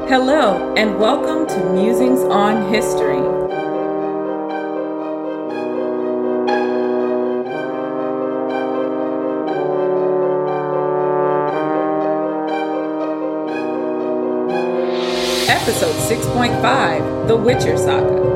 Hello, and welcome to Musings on History. Episode 6.5, The Witcher Saga.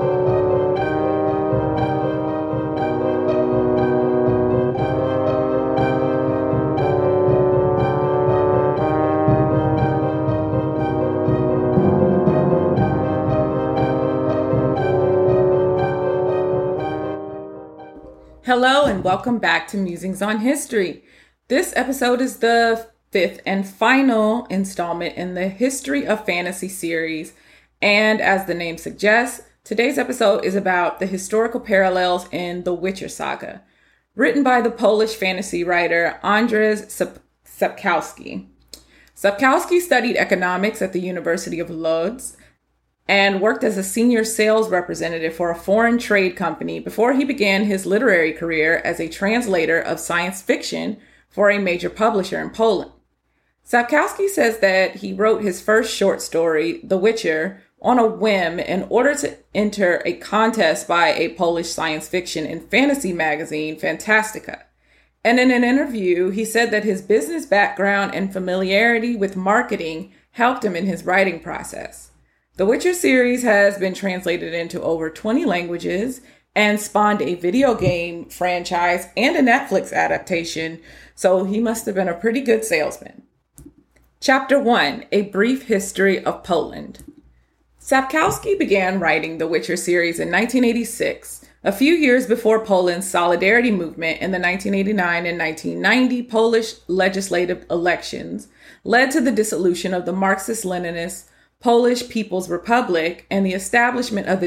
Hello and welcome back to Musings on History. This episode is the fifth and final installment in the History of Fantasy series. And as the name suggests, today's episode is about the historical parallels in the Witcher Saga, written by the Polish fantasy writer Andrzej Sapkowski. Sapkowski studied economics at the University of Lodz and worked as a senior sales representative for a foreign trade company before he began his literary career as a translator of science fiction for a major publisher in Poland. Sapkowski says that he wrote his first short story, The Witcher, on a whim in order to enter a contest by a Polish science fiction and fantasy magazine, Fantastica. And in an interview, he said that his business background and familiarity with marketing helped him in his writing process. The Witcher series has been translated into over 20 languages and spawned a video game franchise and a Netflix adaptation, so he must have been a pretty good salesman. Chapter 1, A Brief History of Poland. Sapkowski began writing the Witcher series in 1986, a few years before Poland's Solidarity movement in the 1989 and 1990 Polish legislative elections led to the dissolution of the Marxist-Leninist Polish People's Republic and the establishment of the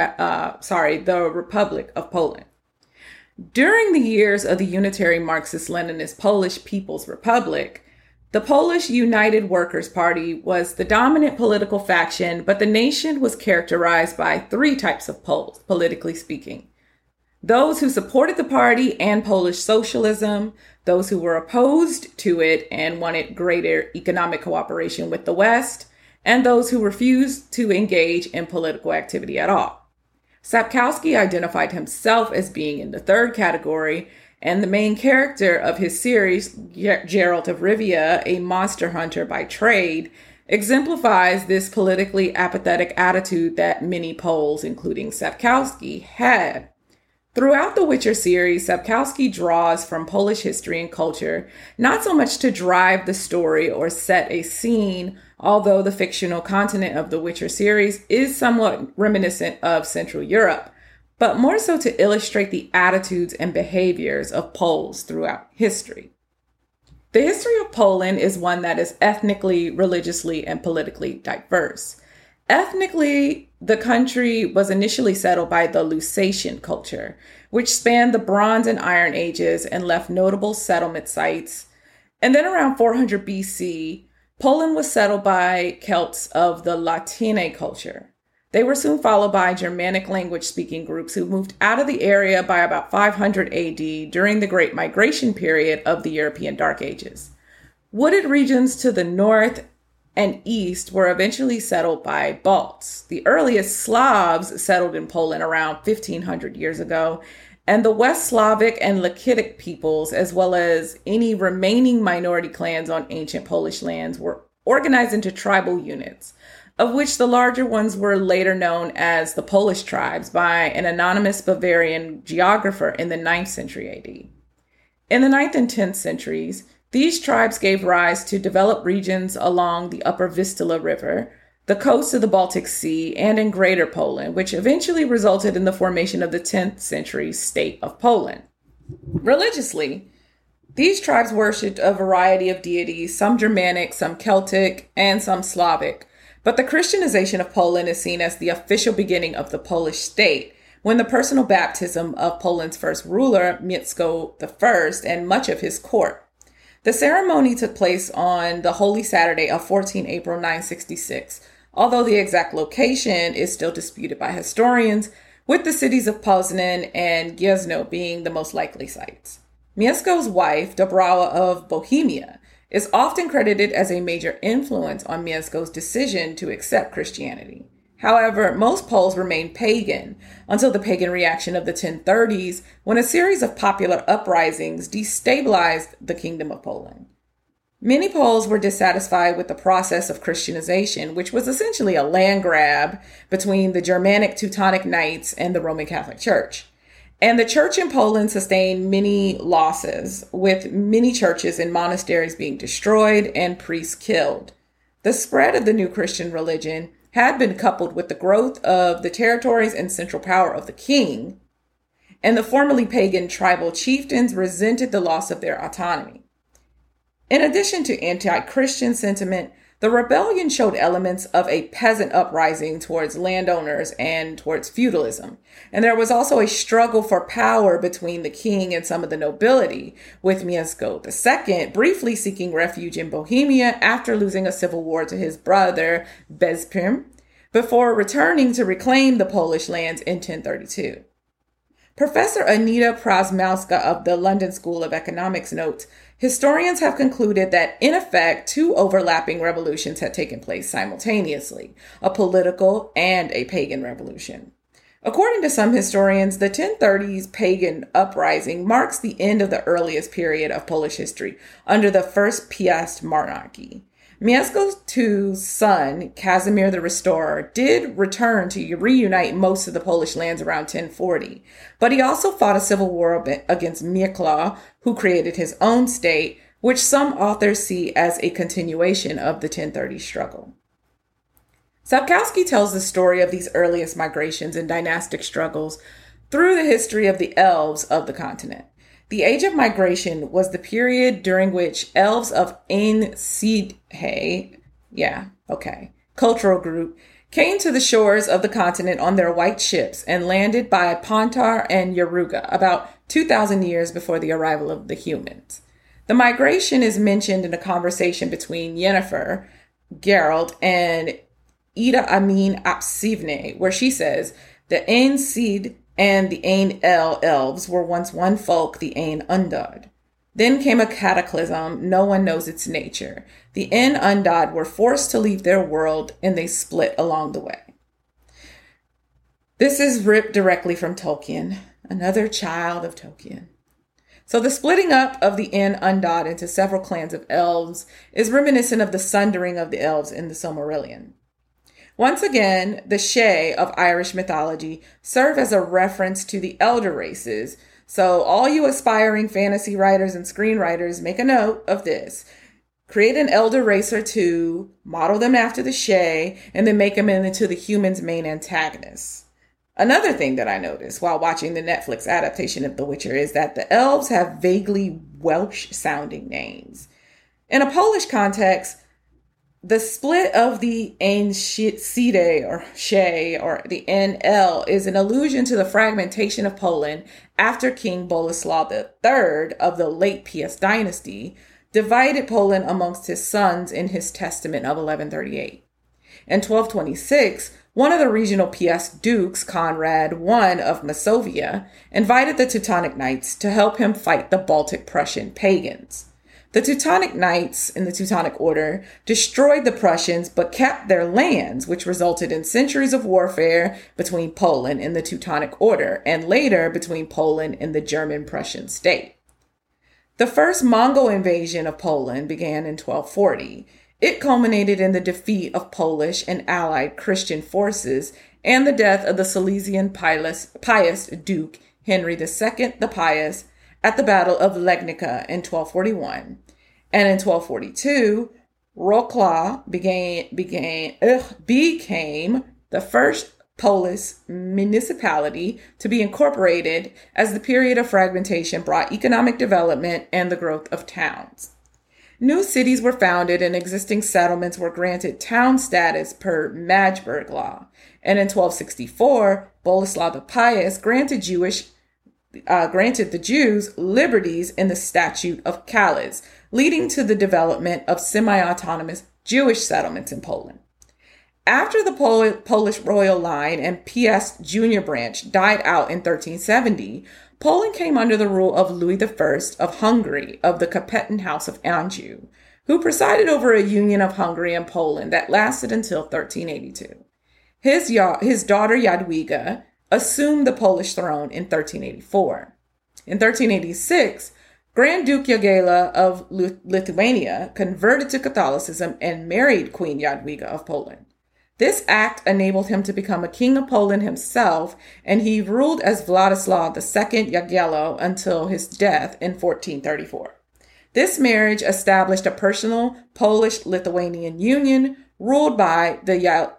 Republic of Poland. During the years of the unitary Marxist-Leninist Polish People's Republic, the Polish United Workers' Party was the dominant political faction, but the nation was characterized by three types of Poles, politically speaking. Those who supported the party and Polish socialism, those who were opposed to it and wanted greater economic cooperation with the West, and those who refused to engage in political activity at all. Sapkowski identified himself as being in the third category, and the main character of his series, Geralt of Rivia, a monster hunter by trade, exemplifies this politically apathetic attitude that many Poles, including Sapkowski, had. Throughout the Witcher series, Sapkowski draws from Polish history and culture, not so much to drive the story or set a scene, although the fictional continent of the Witcher series is somewhat reminiscent of Central Europe, but more so to illustrate the attitudes and behaviors of Poles throughout history. The history of Poland is one that is ethnically, religiously, and politically diverse. Ethnically, the country was initially settled by the Lusatian culture, which spanned the Bronze and Iron Ages and left notable settlement sites. And then around 400 BC, Poland was settled by Celts of the Latine culture. They were soon followed by Germanic language-speaking groups who moved out of the area by about 500 AD during the Great Migration period of the European Dark Ages. Wooded regions to the north and east were eventually settled by Balts. The earliest Slavs settled in Poland around 1500 years ago, and the West Slavic and Lakhitic peoples, as well as any remaining minority clans on ancient Polish lands, were organized into tribal units, of which the larger ones were later known as the Polish tribes by an anonymous Bavarian geographer in the 9th century AD. In the 9th and 10th centuries, these tribes gave rise to developed regions along the upper Vistula River, the coast of the Baltic Sea, and in Greater Poland, which eventually resulted in the formation of the 10th century state of Poland. Religiously, these tribes worshipped a variety of deities, some Germanic, some Celtic, and some Slavic. But the Christianization of Poland is seen as the official beginning of the Polish state, when the personal baptism of Poland's first ruler, Mieszko I, and much of his court. The ceremony took place on the Holy Saturday of 14 April 966, although the exact location is still disputed by historians, with the cities of Poznan and Gniezno being the most likely sites. Mieszko's wife, Dobrawa of Bohemia, is often credited as a major influence on Mieszko's decision to accept Christianity. However, most Poles remained pagan until the pagan reaction of the 1030s, when a series of popular uprisings destabilized the Kingdom of Poland. Many Poles were dissatisfied with the process of Christianization, which was essentially a land grab between the Germanic Teutonic Knights and the Roman Catholic Church. And the church in Poland sustained many losses, with many churches and monasteries being destroyed and priests killed. The spread of the new Christian religion had been coupled with the growth of the territories and central power of the king, and the formerly pagan tribal chieftains resented the loss of their autonomy. In addition to anti-Christian sentiment, the rebellion showed elements of a peasant uprising towards landowners and towards feudalism. And there was also a struggle for power between the king and some of the nobility, with Mieszko II briefly seeking refuge in Bohemia after losing a civil war to his brother Bezprym, before returning to reclaim the Polish lands in 1032. Professor Anita Prasmowska of the London School of Economics notes, historians have concluded that, in effect, two overlapping revolutions had taken place simultaneously, a political and a pagan revolution. According to some historians, the 1030s pagan uprising marks the end of the earliest period of Polish history under the First Piast monarchy. Mieszko II's son, Casimir the Restorer, did return to reunite most of the Polish lands around 1040, but he also fought a civil war against Mieczysław, who created his own state, which some authors see as a continuation of the 1030 struggle. Sapkowski tells the story of these earliest migrations and dynastic struggles through the history of the elves of the continent. The Age of Migration was the period during which elves of Ain Sidhe, cultural group, came to the shores of the continent on their white ships and landed by Pontar and Yaruga about 2,000 years before the arrival of the humans. The migration is mentioned in a conversation between Yennefer, Geralt, and Ida Amin Apsivne, where she says, the Ain Sid and the Ain El elves were once one folk, the Ain Undod. Then came a cataclysm, no one knows its nature. The Ain Undod were forced to leave their world, and they split along the way. This is ripped directly from Tolkien, another child of Tolkien. So the splitting up of the Ain Undod into several clans of elves is reminiscent of the sundering of the elves in the Silmarillion. Once again, the Shay of Irish mythology serve as a reference to the elder races. So all you aspiring fantasy writers and screenwriters, make a note of this. Create an elder race or two, model them after the Shay, and then make them into the humans' main antagonists. Another thing that I noticed while watching the Netflix adaptation of The Witcher is that the elves have vaguely Welsh-sounding names. In a Polish context, the split of the Ain Sidhe or Shay or the NL is an allusion to the fragmentation of Poland after King Boleslaw III of the late Piast dynasty divided Poland amongst his sons in his testament of 1138. In 1226, one of the regional Piast dukes, Conrad I of Masovia, invited the Teutonic Knights to help him fight the Baltic Prussian pagans. The Teutonic Knights in the Teutonic Order destroyed the Prussians but kept their lands, which resulted in centuries of warfare between Poland and the Teutonic Order, and later between Poland and the German-Prussian state. The first Mongol invasion of Poland began in 1240. It culminated in the defeat of Polish and allied Christian forces and the death of the Silesian pious Duke Henry II the Pious at the Battle of Legnica in 1241. And in 1242, Wrocław became the first Polish municipality to be incorporated, as the period of fragmentation brought economic development and the growth of towns. New cities were founded and existing settlements were granted town status per Magdeburg Law. And in 1264, Boleslaw the Pious granted the Jews liberties in the Statute of Cales, leading to the development of semi-autonomous Jewish settlements in Poland. After the Polish royal line and Piast Junior branch died out in 1370, Poland came under the rule of Louis I of Hungary of the Capetan House of Anjou, who presided over a union of Hungary and Poland that lasted until 1382. His daughter Jadwiga assumed the Polish throne in 1384. In 1386, Grand Duke Jagiella of Lithuania converted to Catholicism and married Queen Jadwiga of Poland. This act enabled him to become a king of Poland himself, and he ruled as Władysław II Jagiello until his death in 1434. This marriage established a personal Polish-Lithuanian union ruled by the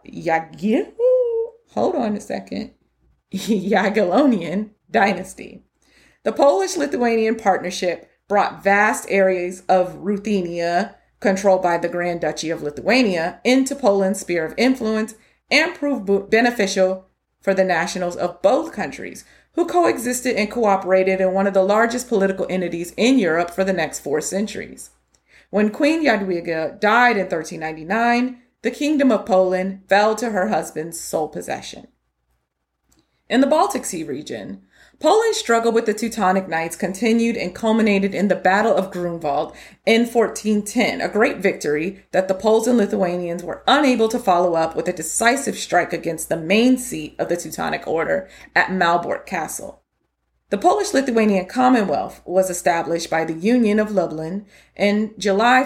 Jagiellonian dynasty. The Polish-Lithuanian partnership brought vast areas of Ruthenia, controlled by the Grand Duchy of Lithuania, into Poland's sphere of influence and proved beneficial for the nationals of both countries, who coexisted and cooperated in one of the largest political entities in Europe for the next 4 centuries. When Queen Jadwiga died in 1399, the Kingdom of Poland fell to her husband's sole possession. In the Baltic Sea region, Poland's struggle with the Teutonic Knights continued and culminated in the Battle of Grunwald in 1410, a great victory that the Poles and Lithuanians were unable to follow up with a decisive strike against the main seat of the Teutonic Order at Malbork Castle. The Polish-Lithuanian Commonwealth was established by the Union of Lublin in July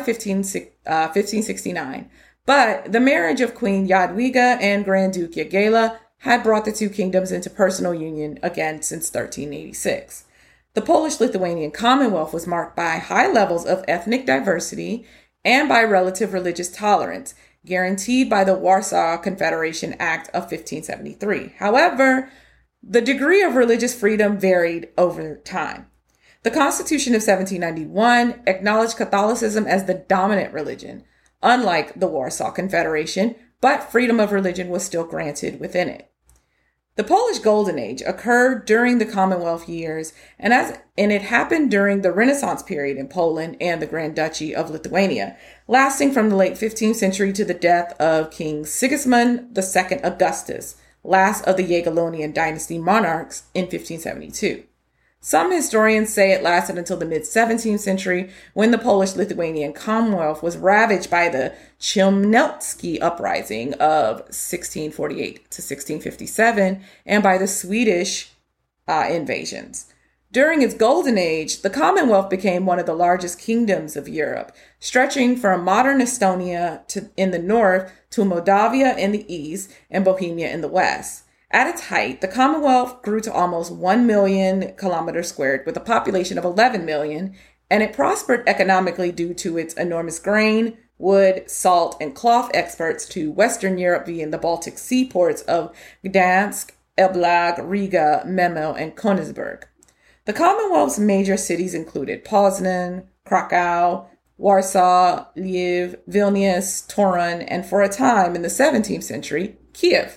1569, but the marriage of Queen Jadwiga and Grand Duke Jagiella had brought the two kingdoms into personal union again since 1386. The Polish-Lithuanian Commonwealth was marked by high levels of ethnic diversity and by relative religious tolerance, guaranteed by the Warsaw Confederation Act of 1573. However, the degree of religious freedom varied over time. The Constitution of 1791 acknowledged Catholicism as the dominant religion, unlike the Warsaw Confederation, but freedom of religion was still granted within it. The Polish Golden Age occurred during the Commonwealth years, and it happened during the Renaissance period in Poland and the Grand Duchy of Lithuania, lasting from the late 15th century to the death of King Sigismund II Augustus, last of the Jagiellonian dynasty monarchs, in 1572. Some historians say it lasted until the mid-17th century, when the Polish-Lithuanian Commonwealth was ravaged by the Chmielnicki uprising of 1648 to 1657 and by the Swedish invasions. During its golden age, the Commonwealth became one of the largest kingdoms of Europe, stretching from modern Estonia in the north to Moldavia in the east and Bohemia in the west. At its height, the Commonwealth grew to almost 1 million kilometers squared with a population of 11 million, and it prospered economically due to its enormous grain, wood, salt, and cloth exports to Western Europe via the Baltic seaports of Gdansk, Elblag, Riga, Memel, and Königsberg. The Commonwealth's major cities included Poznan, Krakow, Warsaw, Lviv, Vilnius, Torun, and for a time in the 17th century, Kiev.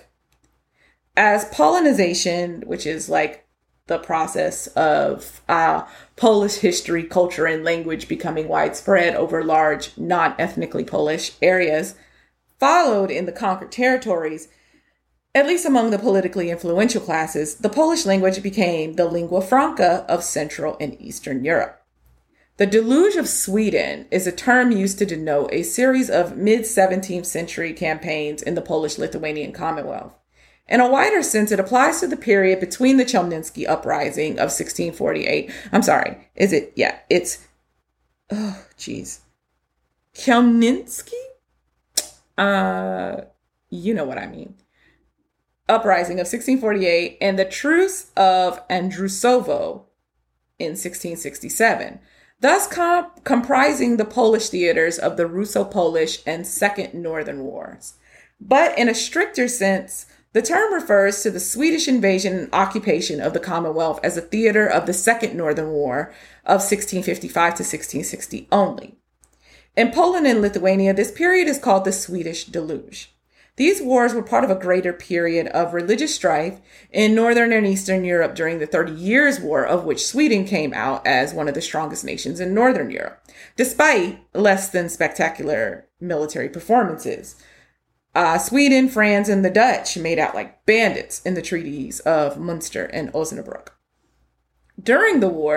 As Polonization, which is like the process of Polish history, culture, and language becoming widespread over large, non-ethnically Polish areas, followed in the conquered territories, at least among the politically influential classes, the Polish language became the lingua franca of Central and Eastern Europe. The Deluge of Sweden is a term used to denote a series of mid-17th century campaigns in the Polish-Lithuanian Commonwealth. In a wider sense, it applies to the period between the Chmielnicki uprising of 1648. Chmielnicki? You know what I mean. Uprising of 1648 and the Truce of Andrusovo in 1667, thus comprising the Polish theaters of the Russo-Polish and Second Northern Wars. But in a stricter sense, the term refers to the Swedish invasion and occupation of the Commonwealth as a theater of the Second Northern War of 1655 to 1660 only. In Poland and Lithuania, this period is called the Swedish Deluge. These wars were part of a greater period of religious strife in Northern and Eastern Europe during the 30 Years' War, of which Sweden came out as one of the strongest nations in Northern Europe, despite less than spectacular military performances. Sweden, France, and the Dutch made out like bandits in the treaties of Munster and Osnabrück. During the wars,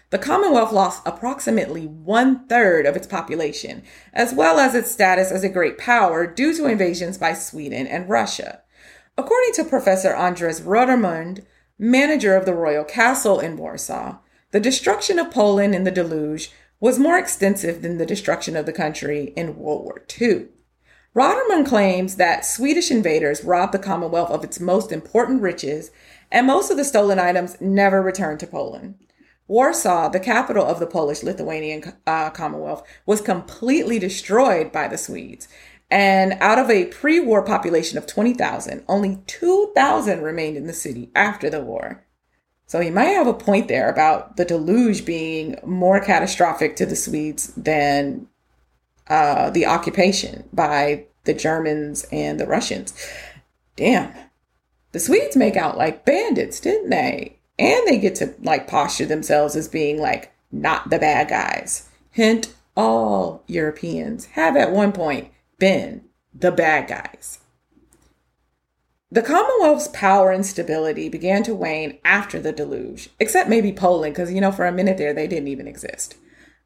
the Commonwealth lost approximately 1/3 of its population, as well as its status as a great power due to invasions by Sweden and Russia. According to Professor Andres Rotermund, manager of the Royal Castle in Warsaw, the destruction of Poland in the deluge was more extensive than the destruction of the country in World War II. Rotermund claims that Swedish invaders robbed the Commonwealth of its most important riches, and most of the stolen items never returned to Poland. Warsaw, the capital of the Polish-Lithuanian Commonwealth, was completely destroyed by the Swedes. And out of a pre-war population of 20,000, only 2,000 remained in the city after the war. So he might have a point there about the deluge being more catastrophic to the Swedes than the occupation by the Germans and the Russians. Damn. The Swedes make out like bandits, didn't they? And they get to like posture themselves as being like not the bad guys. Hint, all Europeans have at one point been the bad guys. The Commonwealth's power and stability began to wane after the deluge, except maybe Poland, because, for a minute there, they didn't even exist.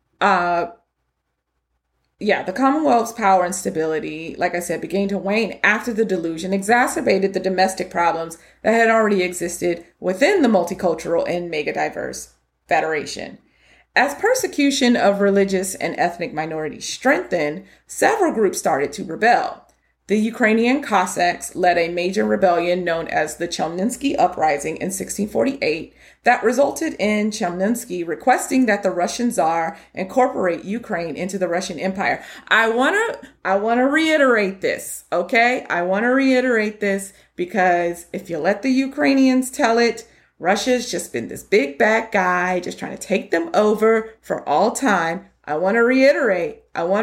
The Commonwealth's power and stability, like I said, began to wane after the deluge and exacerbated the domestic problems that had already existed within the multicultural and mega-diverse federation. As persecution of religious and ethnic minorities strengthened, several groups started to rebel. The Ukrainian Cossacks led a major rebellion known as the Chelmensky Uprising in 1648 that resulted in Chelmensky requesting that the Russian Tsar incorporate Ukraine into the Russian Empire. I want to reiterate this, okay? I want to reiterate this because if you let the Ukrainians tell it, Russia's just been this big bad guy just trying to take them over for all time. I want to reiterate.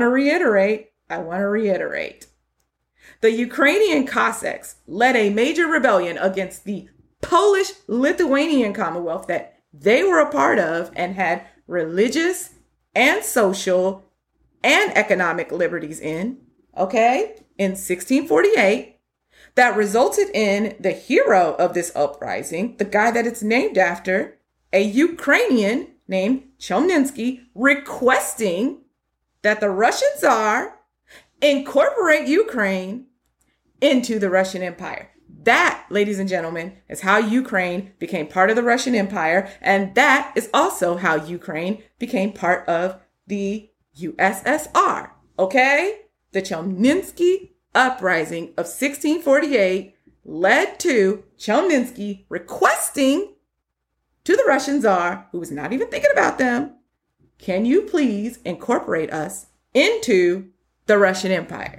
The Ukrainian Cossacks led a major rebellion against the Polish-Lithuanian Commonwealth that they were a part of and had religious and social and economic liberties in, in 1648, that resulted in the hero of this uprising, the guy that it's named after, a Ukrainian named Chelmensky, requesting that the Russian Tsar incorporate Ukraine into the Russian Empire. That, ladies and gentlemen, is how Ukraine became part of the Russian Empire. And that is also how Ukraine became part of the USSR. Okay? The Chelmensky Uprising of 1648 led to Chelmensky requesting to the Russian Tsar, who was not even thinking about them, can you please incorporate us into the Russian Empire?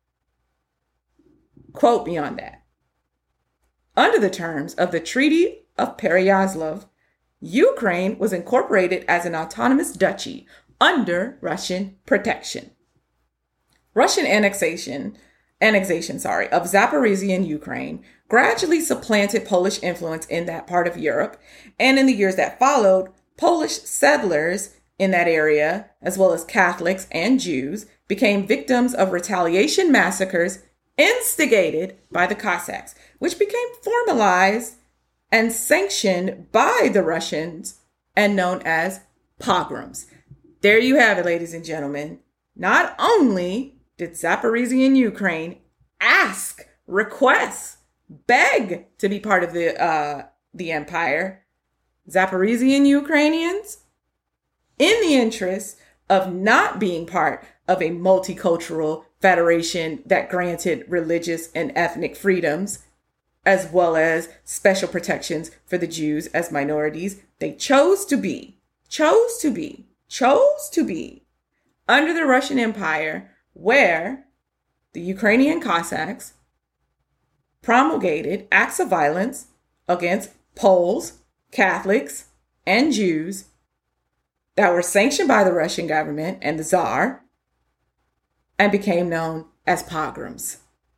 Quote me on that. Under the terms of the Treaty of Pereyaslav, Ukraine was incorporated as an autonomous duchy under Russian protection. Russian annexation of Zaporizhia Ukraine gradually supplanted Polish influence in that part of Europe, and in the years that followed, Polish settlers in that area, as well as Catholics and Jews, became victims of retaliation massacres instigated by the Cossacks, which became formalized and sanctioned by the Russians and known as pogroms. There you have it, ladies and gentlemen. Not only did Zaporizhia Ukraine ask, request, beg to be part of the empire, Zaporizhian Ukrainians, in the interest of not being part of a multicultural federation that granted religious and ethnic freedoms, as well as special protections for the Jews as minorities, they chose to be under the Russian Empire, where the Ukrainian Cossacks promulgated acts of violence against Poles, Catholics, and Jews that were sanctioned by the Russian government and the Tsar, and became known as pogroms.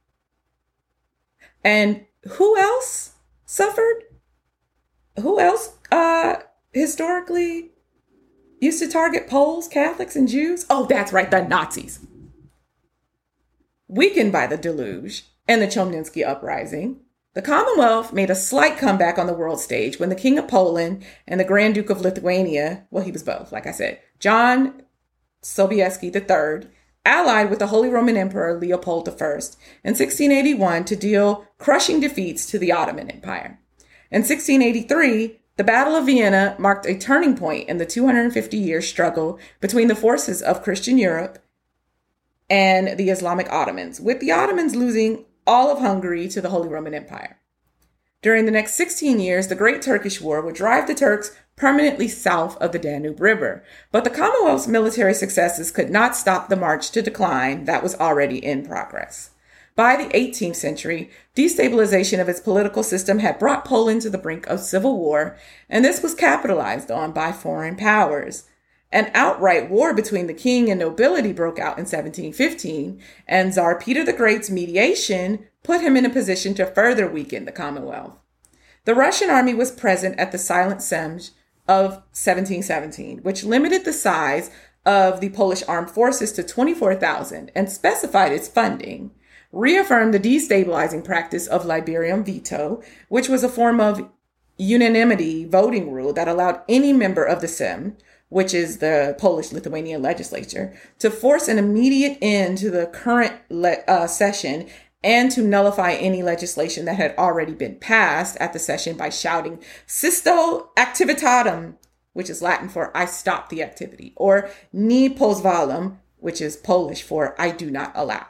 And who else suffered? Who else historically used to target Poles, Catholics, and Jews? Oh, that's right, the Nazis. Weakened by the deluge and the Chelmensky Uprising, The Commonwealth made a slight comeback on the world stage when the King of Poland and the Grand Duke of Lithuania, well, he was both, like I said, John Sobieski III, allied with the Holy Roman Emperor Leopold I in 1681 to deal crushing defeats to the Ottoman Empire. In 1683, the Battle of Vienna marked a turning point in the 250-year struggle between the forces of Christian Europe and the Islamic Ottomans, with the Ottomans losing all of Hungary to the Holy Roman Empire. During the next 16 years, the Great Turkish War would drive the Turks permanently south of the Danube River, but the Commonwealth's military successes could not stop the march to decline that was already in progress. By the 18th century, destabilization of its political system had brought Poland to the brink of civil war, and this was capitalized on by foreign powers. An outright war between the king and nobility broke out in 1715, and Tsar Peter the Great's mediation put him in a position to further weaken the Commonwealth. The Russian army was present at the Silent Siege of 1717, which limited the size of the Polish armed forces to 24,000 and specified its funding, reaffirmed the destabilizing practice of liberum veto, which was a form of unanimity voting rule that allowed any member of the Sejm, which is the Polish-Lithuanian legislature, to force an immediate end to the current session and to nullify any legislation that had already been passed at the session by shouting "Sisto activitatem," which is Latin for "I stop the activity," or "Nie pozwalam," which is Polish for "I do not allow."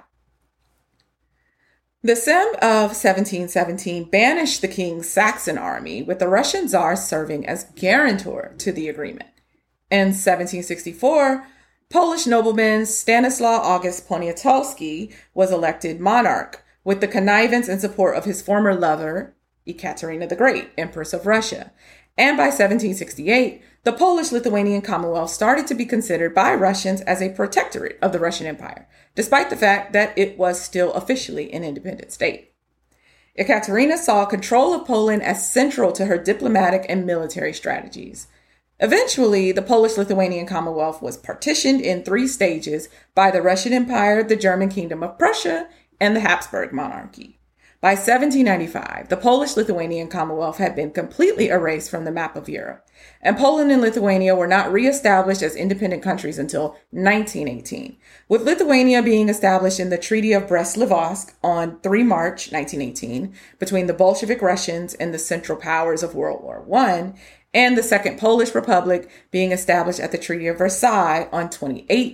The Sejm of 1717 banished the king's Saxon army, with the Russian Tsar serving as guarantor to the agreement. In 1764, Polish nobleman Stanislaw August Poniatowski was elected monarch, with the connivance and support of his former lover, Ekaterina the Great, Empress of Russia. And by 1768, the Polish-Lithuanian Commonwealth started to be considered by Russians as a protectorate of the Russian Empire, despite the fact that it was still officially an independent state. Ekaterina saw control of Poland as central to her diplomatic and military strategies. Eventually, the Polish-Lithuanian Commonwealth was partitioned in 3 stages by the Russian Empire, the German Kingdom of Prussia, and the Habsburg monarchy. By 1795, the Polish-Lithuanian Commonwealth had been completely erased from the map of Europe, and Poland and Lithuania were not reestablished as independent countries until 1918, with Lithuania being established in the Treaty of Brest-Litovsk on 3 March 1918 between the Bolshevik Russians and the Central Powers of World War I, and the Second Polish Republic being established at the Treaty of Versailles on 28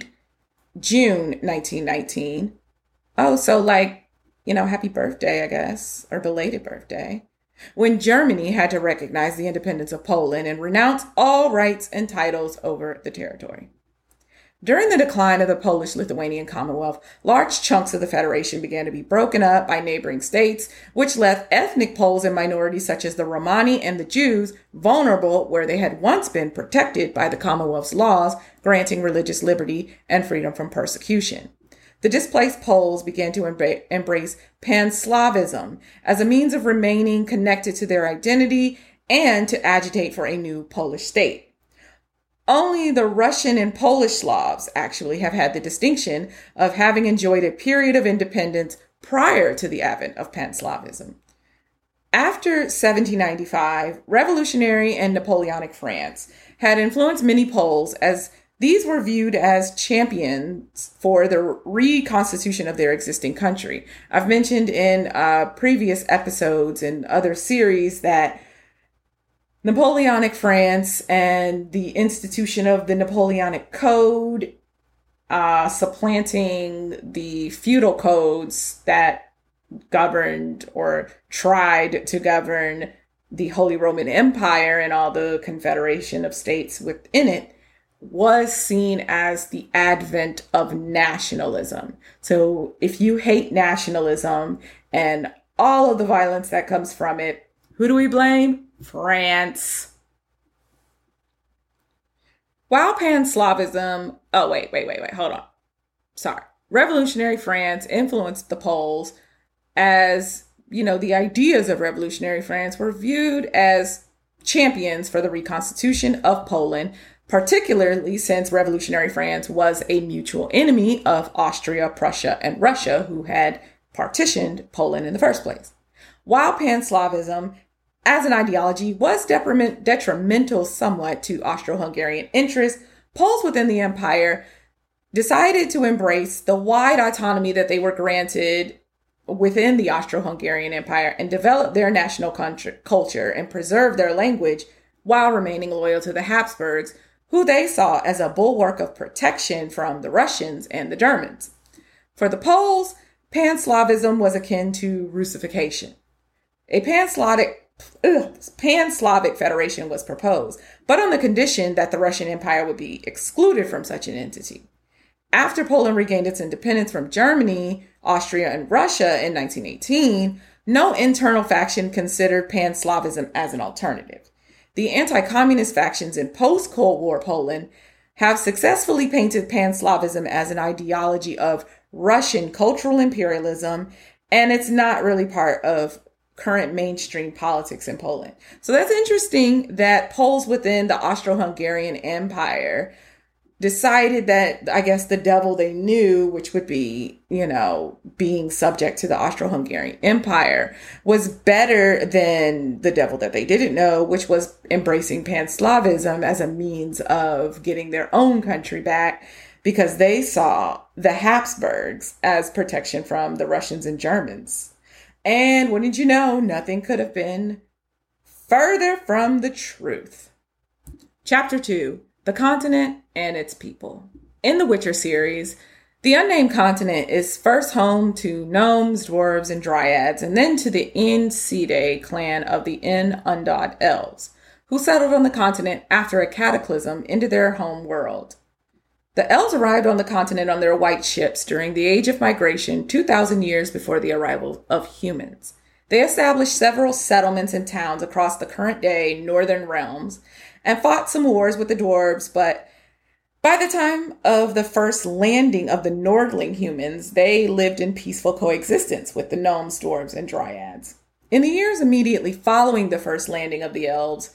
June 1919. Oh, so happy birthday, I guess, or belated birthday, when Germany had to recognize the independence of Poland and renounce all rights and titles over the territory. During the decline of the Polish-Lithuanian Commonwealth, large chunks of the Federation began to be broken up by neighboring states, which left ethnic Poles and minorities such as the Romani and the Jews vulnerable where they had once been protected by the Commonwealth's laws granting religious liberty and freedom from persecution. The displaced Poles began to embrace Pan-Slavism as a means of remaining connected to their identity and to agitate for a new Polish state. Only the Russian and Polish Slavs actually have had the distinction of having enjoyed a period of independence prior to the advent of Pan-Slavism. After 1795, revolutionary and Napoleonic France had influenced many Poles as these were viewed as champions for the reconstitution of their existing country. I've mentioned in previous episodes and other series that Napoleonic France and the institution of the Napoleonic Code, supplanting the feudal codes that governed or tried to govern the Holy Roman Empire and all the confederation of states within it, was seen as the advent of nationalism. So if you hate nationalism and all of the violence that comes from it, who do we blame? France. While Pan-Slavism, hold on. Sorry. Revolutionary France influenced the Poles as, the ideas of revolutionary France were viewed as champions for the reconstitution of Poland, particularly since revolutionary France was a mutual enemy of Austria, Prussia, and Russia, who had partitioned Poland in the first place. While Pan-Slavism as an ideology was detrimental somewhat to Austro-Hungarian interests, Poles within the empire decided to embrace the wide autonomy that they were granted within the Austro-Hungarian Empire and develop their national culture and preserve their language while remaining loyal to the Habsburgs, who they saw as a bulwark of protection from the Russians and the Germans. For the Poles, Pan-Slavism was akin to Russification. A Pan-Slavic federation was proposed, but on the condition that the Russian Empire would be excluded from such an entity. After Poland regained its independence from Germany, Austria, and Russia in 1918, no internal faction considered Pan-Slavism as an alternative. The anti-communist factions in post-Cold War Poland have successfully painted Pan-Slavism as an ideology of Russian cultural imperialism, and it's not really part of current mainstream politics in Poland. So that's interesting that Poles within the Austro-Hungarian Empire decided that, I guess, the devil they knew, which would be, being subject to the Austro-Hungarian Empire, was better than the devil that they didn't know, which was embracing Pan-Slavism as a means of getting their own country back, because they saw the Habsburgs as protection from the Russians and Germans. And wouldn't you know, nothing could have been further from the truth. Chapter 2. The Continent and Its People. In the Witcher series, the unnamed continent is first home to gnomes, dwarves, and dryads, and then to the Aen Seidai clan of the Aen Undod elves, who settled on the continent after a cataclysm into their home world. The elves arrived on the continent on their white ships during the Age of Migration 2,000 years before the arrival of humans. They established several settlements and towns across the current-day northern realms and fought some wars with the dwarves, but by the time of the first landing of the Nordling humans, they lived in peaceful coexistence with the gnomes, dwarves, and dryads. In the years immediately following the first landing of the elves,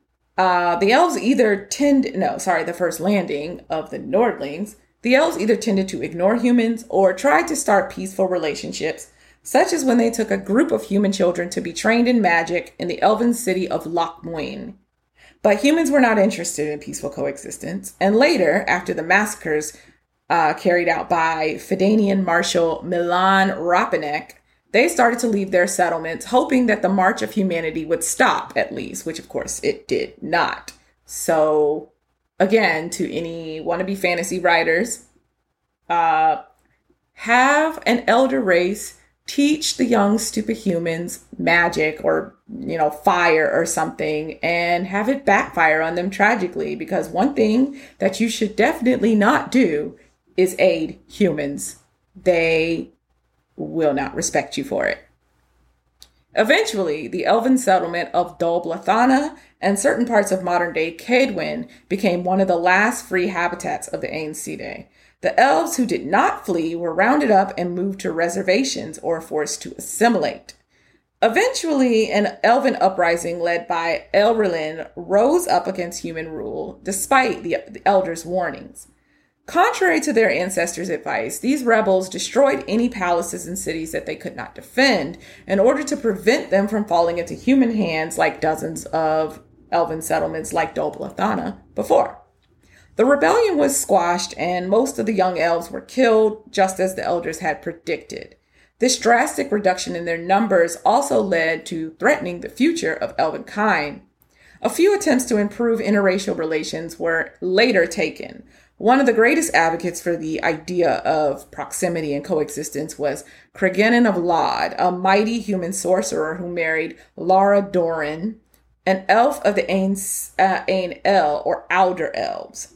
the first landing of the Nordlings, the elves either tended to ignore humans or tried to start peaceful relationships, such as when they took a group of human children to be trained in magic in the elven city of Lochmoin. But humans were not interested in peaceful coexistence, and later, after the massacres carried out by Fidanian Marshal Milan Rapinek, they started to leave their settlements, hoping that the march of humanity would stop, at least, which of course it did not. So, again, to any wannabe fantasy writers, have an elder race teach the young, stupid humans magic or, fire or something, and have it backfire on them tragically, because one thing that you should definitely not do is aid humans. They will not respect you for it. Eventually, the elven settlement of Dol Blathana and certain parts of modern-day Cadwyn became one of the last free habitats of the Aen Seidai. The elves who did not flee were rounded up and moved to reservations or forced to assimilate. Eventually, an elven uprising led by Elrillin rose up against human rule, despite the elders' warnings. Contrary to their ancestors' advice, these rebels destroyed any palaces and cities that they could not defend in order to prevent them from falling into human hands like dozens of elven settlements like Dol Blathana before. The rebellion was squashed and most of the young elves were killed, just as the elders had predicted. This drastic reduction in their numbers also led to threatening the future of elvenkind. A few attempts to improve interracial relations were later taken. One of the greatest advocates for the idea of proximity and coexistence was Cregennan of Lod, a mighty human sorcerer who married Lara Doran, an elf of the Ain El, or Outer Elves.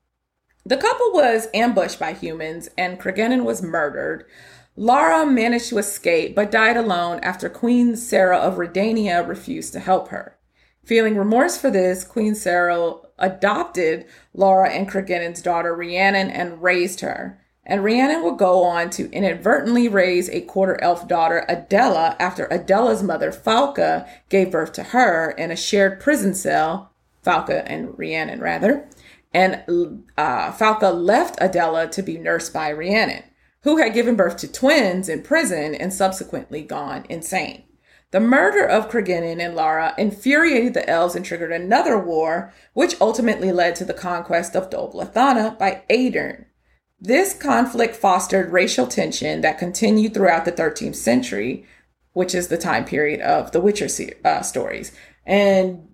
The couple was ambushed by humans, and Cregennan was murdered. Lara managed to escape, but died alone after Queen Sarah of Redania refused to help her. Feeling remorse for this, Queen Sarah adopted Lara and Cregennan's daughter Rhiannon and raised her. And Rhiannon would go on to inadvertently raise a quarter-elf daughter, Adela, after Adela's mother, Falca, gave birth to her in a shared prison cell, Falca and Rhiannon rather, and Falca left Adela to be nursed by Rhiannon, who had given birth to twins in prison and subsequently gone insane. The murder of Cregennan and Lara infuriated the elves and triggered another war, which ultimately led to the conquest of Dol Blathanna by Aedirn. This conflict fostered racial tension that continued throughout the 13th century, which is the time period of the Witcher stories. And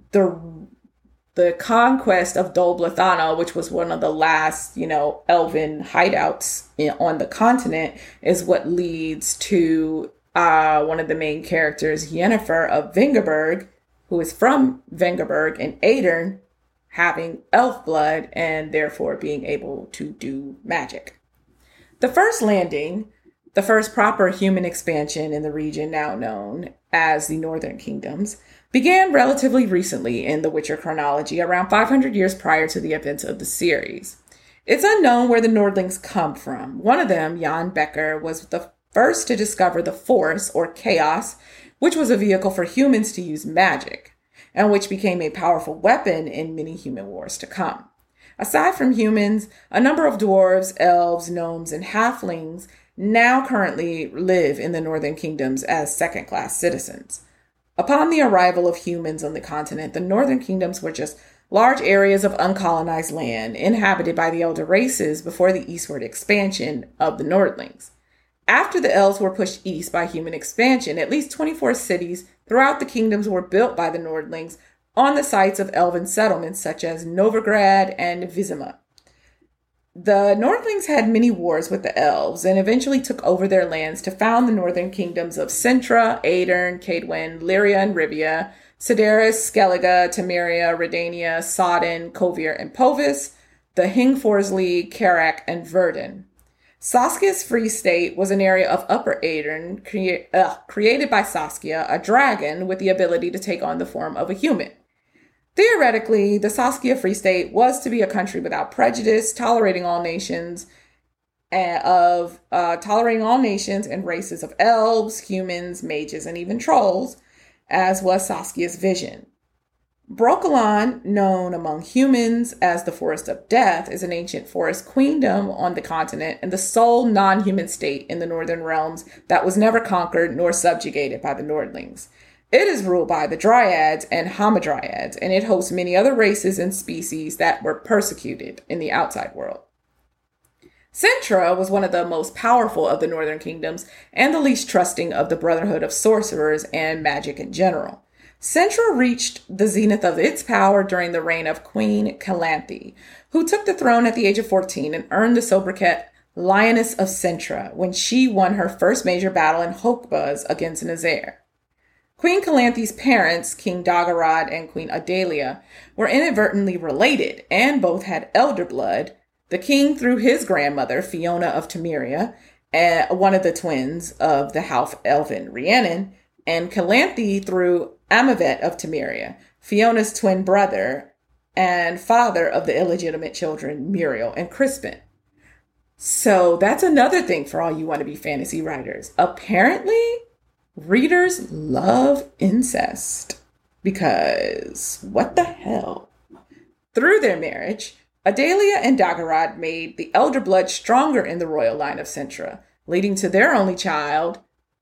the conquest of Dol Blathanna, which was one of the last, elven hideouts on the continent, is what leads to one of the main characters, Yennefer of Vengerberg, who is from Vengerberg and Aedirn, having elf blood and therefore being able to do magic. The first landing, the first proper human expansion in the region now known as the Northern Kingdoms, began relatively recently in the Witcher chronology, around 500 years prior to the events of the series. It's unknown where the Nordlings come from. One of them, Jan Becker, was the first to discover the Force, or Chaos, which was a vehicle for humans to use magic, and which became a powerful weapon in many human wars to come. Aside from humans, a number of dwarves, elves, gnomes, and halflings now currently live in the Northern Kingdoms as second-class citizens. Upon the arrival of humans on the continent, the Northern Kingdoms were just large areas of uncolonized land inhabited by the elder races before the eastward expansion of the Nordlings. After the elves were pushed east by human expansion, at least 24 cities throughout the kingdoms were built by the Nordlings on the sites of elven settlements such as Novigrad and Vizima. The Nordlings had many wars with the elves and eventually took over their lands to found the northern kingdoms of Cintra, Aedirn, Cadwyn, Lyria and Rivia, Sidaris, Skellige, Temeria, Redania, Sodden, Kovir, and Povis, the Hingforsley, Karak, and Verdun. Saskia's Free State was an area of Upper Aedirn created by Saskia, a dragon with the ability to take on the form of a human. Theoretically, the Saskia Free State was to be a country without prejudice, tolerating all nations and races of elves, humans, mages, and even trolls, as was Saskia's vision. Brokilon, known among humans as the Forest of Death, is an ancient forest queendom on the continent and the sole non-human state in the northern realms that was never conquered nor subjugated by the Nordlings. It is ruled by the Dryads and Hamadryads, and it hosts many other races and species that were persecuted in the outside world. Cintra was one of the most powerful of the northern kingdoms and the least trusting of the Brotherhood of Sorcerers and magic in general. Cintra reached the zenith of its power during the reign of Queen Calanthe, who took the throne at the age of 14 and earned the sobriquet Lioness of Cintra when she won her first major battle in Hokbuz against Nazair. Queen Calanthe's parents, King Dagorad and Queen Adalia, were inadvertently related and both had elder blood, the king through his grandmother, Fiona of Temeria, one of the twins of the half-elven Rhiannon, and Calanthe through Amavet of Temeria, Fiona's twin brother and father of the illegitimate children Muriel and Crispin. So that's another thing for all you wannabe fantasy writers. Apparently, readers love incest because what the hell? Through their marriage, Adalia and Dagorad made the elder blood stronger in the royal line of Cintra, leading to their only child,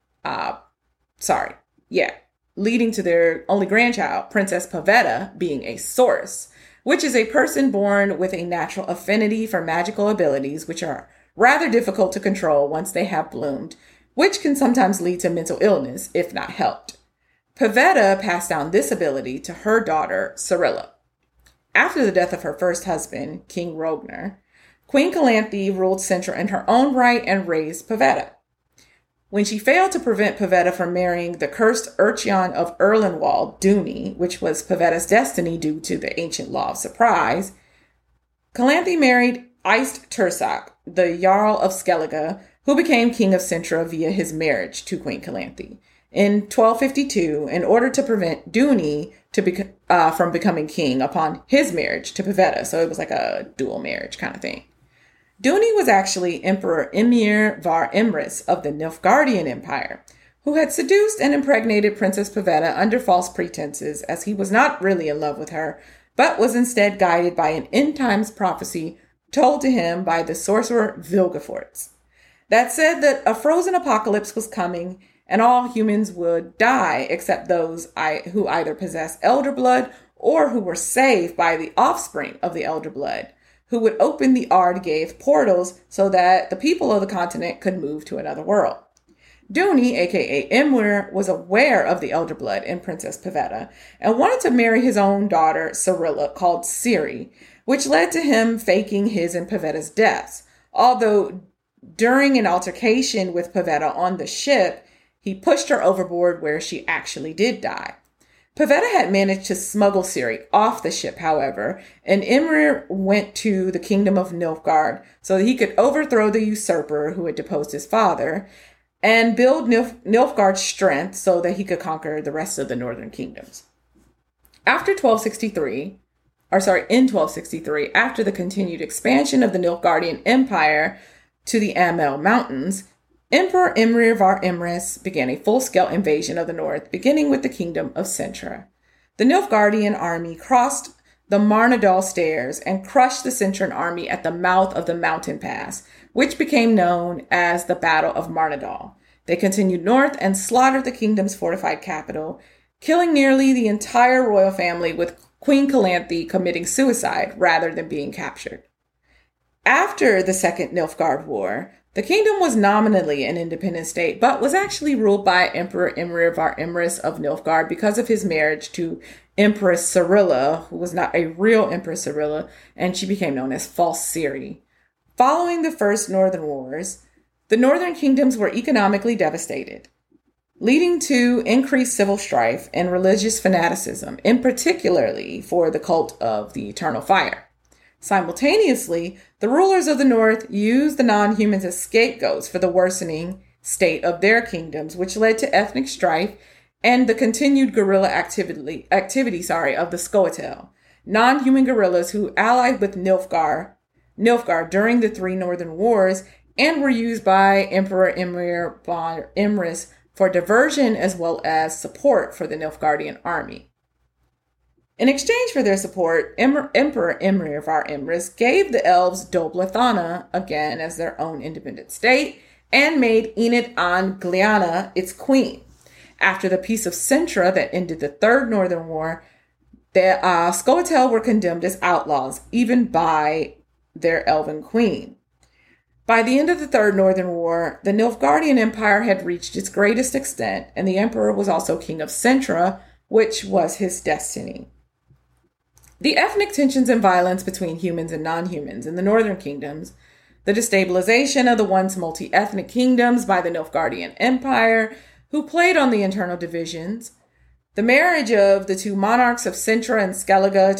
leading to their only grandchild, Princess Pavetta, being a Saurus, which is a person born with a natural affinity for magical abilities, which are rather difficult to control once they have bloomed, which can sometimes lead to mental illness if not helped. Pavetta passed down this ability to her daughter, Cirilla. After the death of her first husband, King Rogner, Queen Calanthe ruled Cintra in her own right and raised Pavetta. When she failed to prevent Pavetta from marrying the cursed Urcheon of Erlenwald, Duny, which was Pavetta's destiny due to the ancient law of surprise, Calanthe married Eist Tursak, the Jarl of Skellige, who became king of Cintra via his marriage to Queen Calanthe. In 1252, in order to prevent Duny from becoming king upon his marriage to Pavetta, so it was like a dual marriage kind of thing. Duny was actually Emperor Emir Var Emrys of the Nilfgaardian Empire, who had seduced and impregnated Princess Pavetta under false pretenses, as he was not really in love with her, but was instead guided by an end times prophecy told to him by the sorcerer Vilgefortz. That said that a frozen apocalypse was coming, and all humans would die except those who either possess elder blood or who were saved by the offspring of the elder blood, who would open the Ard-Ghaith portals so that the people of the continent could move to another world. Duni, aka Imrir, was aware of the elder blood in Princess Pavetta and wanted to marry his own daughter, Cirilla, called Ciri, which led to him faking his and Pavetta's deaths. Although during an altercation with Pavetta on the ship, he pushed her overboard where she actually did die. Pavetta had managed to smuggle Ciri off the ship, however, and Imrir went to the kingdom of Nilfgaard so that he could overthrow the usurper who had deposed his father and build Nilfgaard's strength so that he could conquer the rest of the northern kingdoms. In 1263, after the continued expansion of the Nilfgaardian Empire to the Amel Mountains, Emperor Imrir var Emrys began a full-scale invasion of the north, beginning with the kingdom of Cintra. The Nilfgaardian army crossed the Marnadal stairs and crushed the Cintran army at the mouth of the mountain pass, which became known as the Battle of Marnadal. They continued north and slaughtered the kingdom's fortified capital, killing nearly the entire royal family, with Queen Calanthe committing suicide rather than being captured. After the Second Nilfgaard War, the kingdom was nominally an independent state, but was actually ruled by Emperor Imrir var Emrys of Nilfgaard because of his marriage to Empress Cirilla, who was not a real Empress Cirilla, and she became known as False Ciri. Following the First Northern Wars, the northern kingdoms were economically devastated, leading to increased civil strife and religious fanaticism, in particularly for the cult of the Eternal Fire. Simultaneously, the rulers of the north used the non-humans as scapegoats for the worsening state of their kingdoms, which led to ethnic strife and the continued guerrilla activity of the Scoia'tael, non-human guerrillas who allied with Nilfgaard during the three northern wars and were used by Emperor Imrir var Emrys for diversion as well as support for the Nilfgaardian army. In exchange for their support, Emperor Imrir var Emrys gave the elves Dol Blathanna again as their own independent state and made Enid an Gliana its queen. After the Peace of Cintra that ended the Third Northern War, the Scoia'tael were condemned as outlaws, even by their elven queen. By the end of the Third Northern War, the Nilfgaardian Empire had reached its greatest extent, and the emperor was also king of Cintra, which was his destiny. The ethnic tensions and violence between humans and non-humans in the northern kingdoms, the destabilization of the once multi-ethnic kingdoms by the Nilfgaardian Empire, who played on the internal divisions, the marriage of the two monarchs of Cintra and Skellige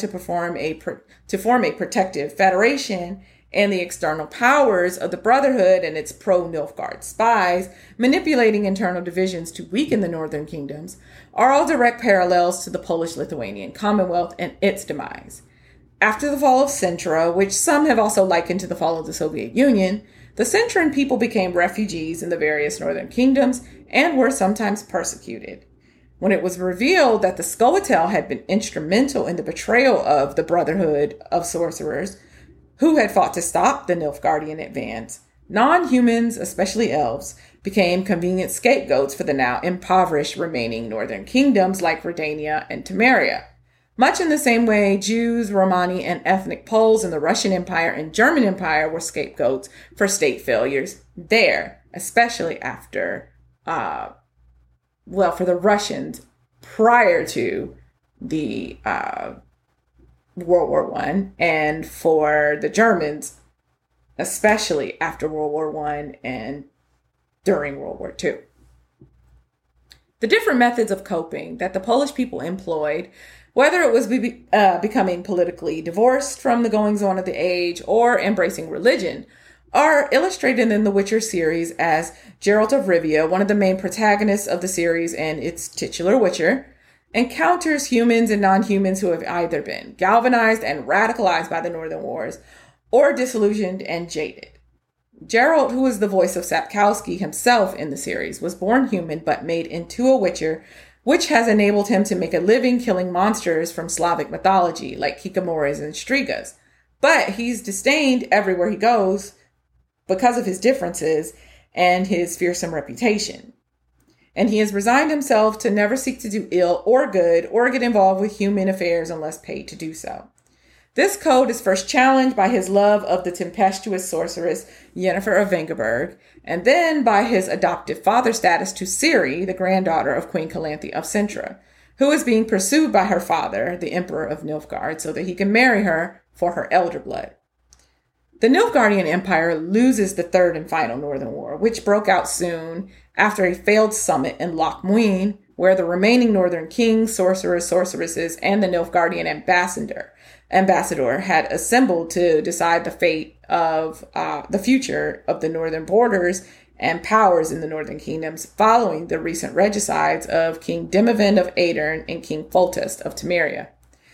to form a protective federation, and the external powers of the Brotherhood and its pro-Nilfgaard spies manipulating internal divisions to weaken the northern kingdoms are all direct parallels to the Polish-Lithuanian Commonwealth and its demise. After the fall of Cintra, which some have also likened to the fall of the Soviet Union, the Cintran people became refugees in the various northern kingdoms and were sometimes persecuted. When it was revealed that the Scoia'tael had been instrumental in the betrayal of the Brotherhood of Sorcerers, who had fought to stop the Nilfgaardian advance, non-humans, especially elves, became convenient scapegoats for the now impoverished remaining northern kingdoms like Redania and Temeria. Much in the same way, Jews, Romani, and ethnic Poles in the Russian Empire and German Empire were scapegoats for state failures there, especially after, for the Russians prior to the World War I, and for the Germans, especially after World War I and during World War II. The different methods of coping that the Polish people employed, whether it was becoming politically divorced from the goings-on of the age or embracing religion, are illustrated in the Witcher series as Geralt of Rivia, one of the main protagonists of the series and its titular Witcher, encounters humans and non-humans who have either been galvanized and radicalized by the Northern Wars or disillusioned and jaded. Geralt, who is the voice of Sapkowski himself in the series, was born human but made into a Witcher, which has enabled him to make a living killing monsters from Slavic mythology like Kikimoras and Strigas. But he's disdained everywhere he goes because of his differences and his fearsome reputation. and he has resigned himself to never seek to do ill or good or get involved with human affairs unless paid to do so. This code is first challenged by his love of the tempestuous sorceress Yennefer of Vengerberg, and then by his adoptive father status to Ciri, the granddaughter of Queen Calanthe of Cintra, who is being pursued by her father, the Emperor of Nilfgaard, so that he can marry her for her elder blood. The Nilfgaardian Empire loses the third and final Northern War, which broke out soon after a failed summit in Loch Muin, where the remaining Northern kings, sorcerers, sorceresses, and the Nilfgaardian ambassador had assembled to decide the fate of the future of the northern borders and powers in the northern kingdoms following the recent regicides of King Dimavend of Aedirn and King Foltest of Temeria.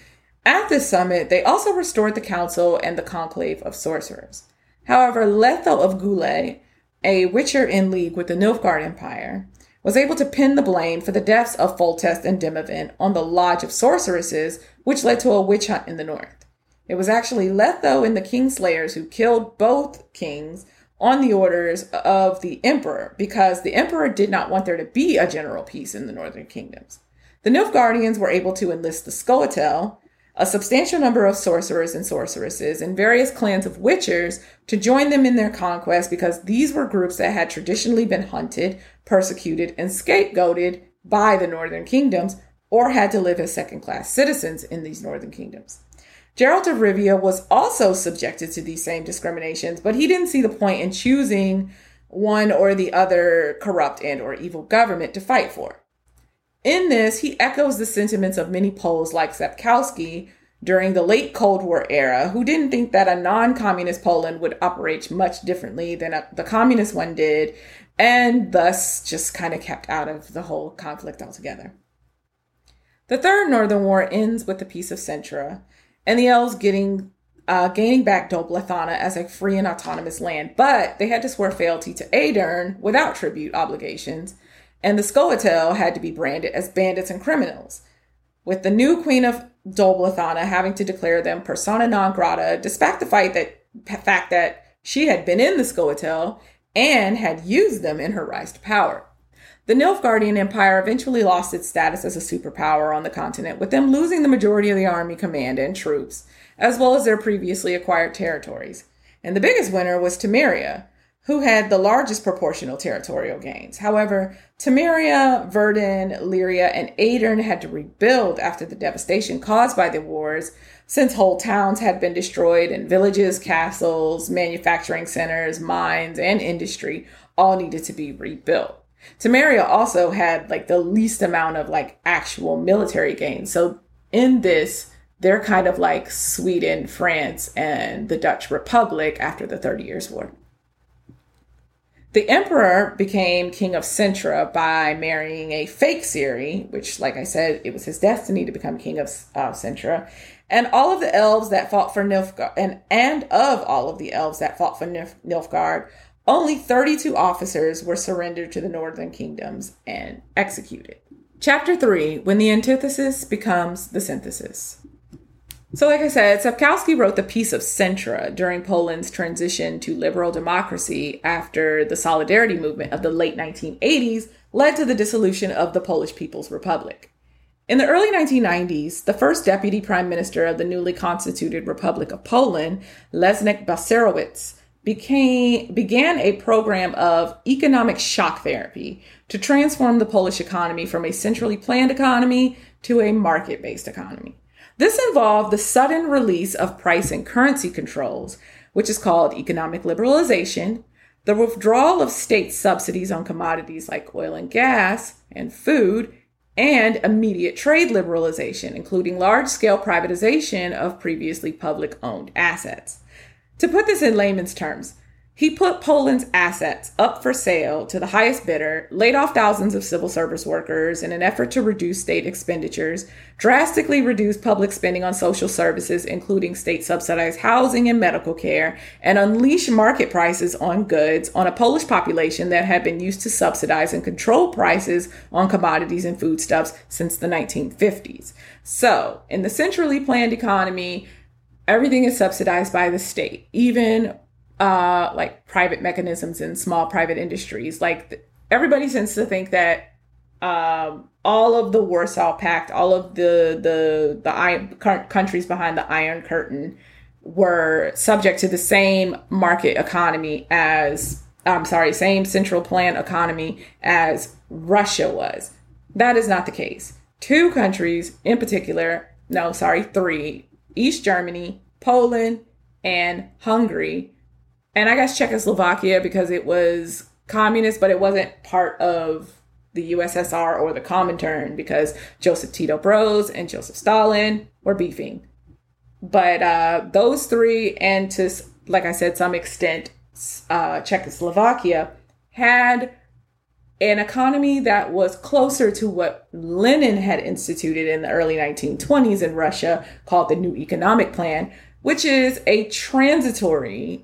At this summit, they also restored the council and the conclave of sorcerers. However, Letho of Gulay, a witcher in league with the Nilfgaard Empire, was able to pin the blame for the deaths of Foltest and Dimavend on the Lodge of Sorceresses, which led to a witch hunt in the north. It was actually Letho and the Kingslayers who killed both kings on the orders of the emperor, because the emperor did not want there to be a general peace in the northern kingdoms. The Nilfgaardians were able to enlist the Scoia'tael, a substantial number of sorcerers and sorceresses, and various clans of witchers to join them in their conquest, because these were groups that had traditionally been hunted, persecuted, and scapegoated by the northern kingdoms, or had to live as second-class citizens in these northern kingdoms. Geralt of Rivia was also subjected to these same discriminations, but he didn't see the point in choosing one or the other corrupt and or evil government to fight for. In this, he echoes the sentiments of many Poles like Sapkowski during the late Cold War era, who didn't think that a non-communist Poland would operate much differently than the communist one did, and thus just kind of kept out of the whole conflict altogether. The Third Northern War ends with the Peace of Cintra, and the elves gaining back Dol Blathanna as a free and autonomous land, but they had to swear fealty to Aedirn without tribute obligations, and the Scoia'tael had to be branded as bandits and criminals, with the new queen of Dol Blathanna having to declare them persona non grata, despite the fact that she had been in the Scoia'tael and had used them in her rise to power. The Nilfgaardian Empire eventually lost its status as a superpower on the continent, with them losing the majority of the army command and troops, as well as their previously acquired territories. And the biggest winner was Temeria, who had the largest proportional territorial gains. However, Temeria, Verdun, Lyria, and Aedirn had to rebuild after the devastation caused by the wars, since whole towns had been destroyed and villages, castles, manufacturing centers, mines, and industry all needed to be rebuilt. Temeria also had the least amount of actual military gains. So in this, they're kind of like Sweden, France, and the Dutch Republic after the 30 Years' War. The emperor became king of Cintra by marrying a fake Ciri, which, like I said, it was his destiny to become king of Cintra. And all of the elves that fought for Nilfgaard, and of all of the elves that fought for Nilfgaard, only 32 officers were surrendered to the northern kingdoms and executed. Chapter 3, when the antithesis becomes the synthesis. So like I said, Sapkowski wrote the Peace of Cintra during Poland's transition to liberal democracy after the Solidarity movement of the late 1980s led to the dissolution of the Polish People's Republic. In the early 1990s, the first deputy prime minister of the newly constituted Republic of Poland, Leszek Balcerowicz, began a program of economic shock therapy to transform the Polish economy from a centrally planned economy to a market-based economy. This involved the sudden release of price and currency controls, which is called economic liberalization, the withdrawal of state subsidies on commodities like oil and gas and food, and immediate trade liberalization, including large-scale privatization of previously public-owned assets. To put this in layman's terms, he put Poland's assets up for sale to the highest bidder, laid off thousands of civil service workers in an effort to reduce state expenditures, drastically reduced public spending on social services, including state-subsidized housing and medical care, and unleash market prices on goods on a Polish population that had been used to subsidize and control prices on commodities and foodstuffs since the 1950s. So, in the centrally planned economy, everything is subsidized by the state, even private mechanisms and small private industries. Everybody tends to think that all of the Warsaw Pact, all of the countries behind the Iron Curtain were subject to the same market economy as, same central plant economy as Russia was. That is not the case. Two countries in particular, three, East Germany, Poland, and Hungary, and I guess Czechoslovakia because it was communist, but it wasn't part of the USSR or the Comintern because Joseph Tito Broz and Joseph Stalin were beefing. But those three, and to, like I said, some extent, Czechoslovakia, had an economy that was closer to what Lenin had instituted in the early 1920s in Russia, called the New Economic Plan, which is a transitory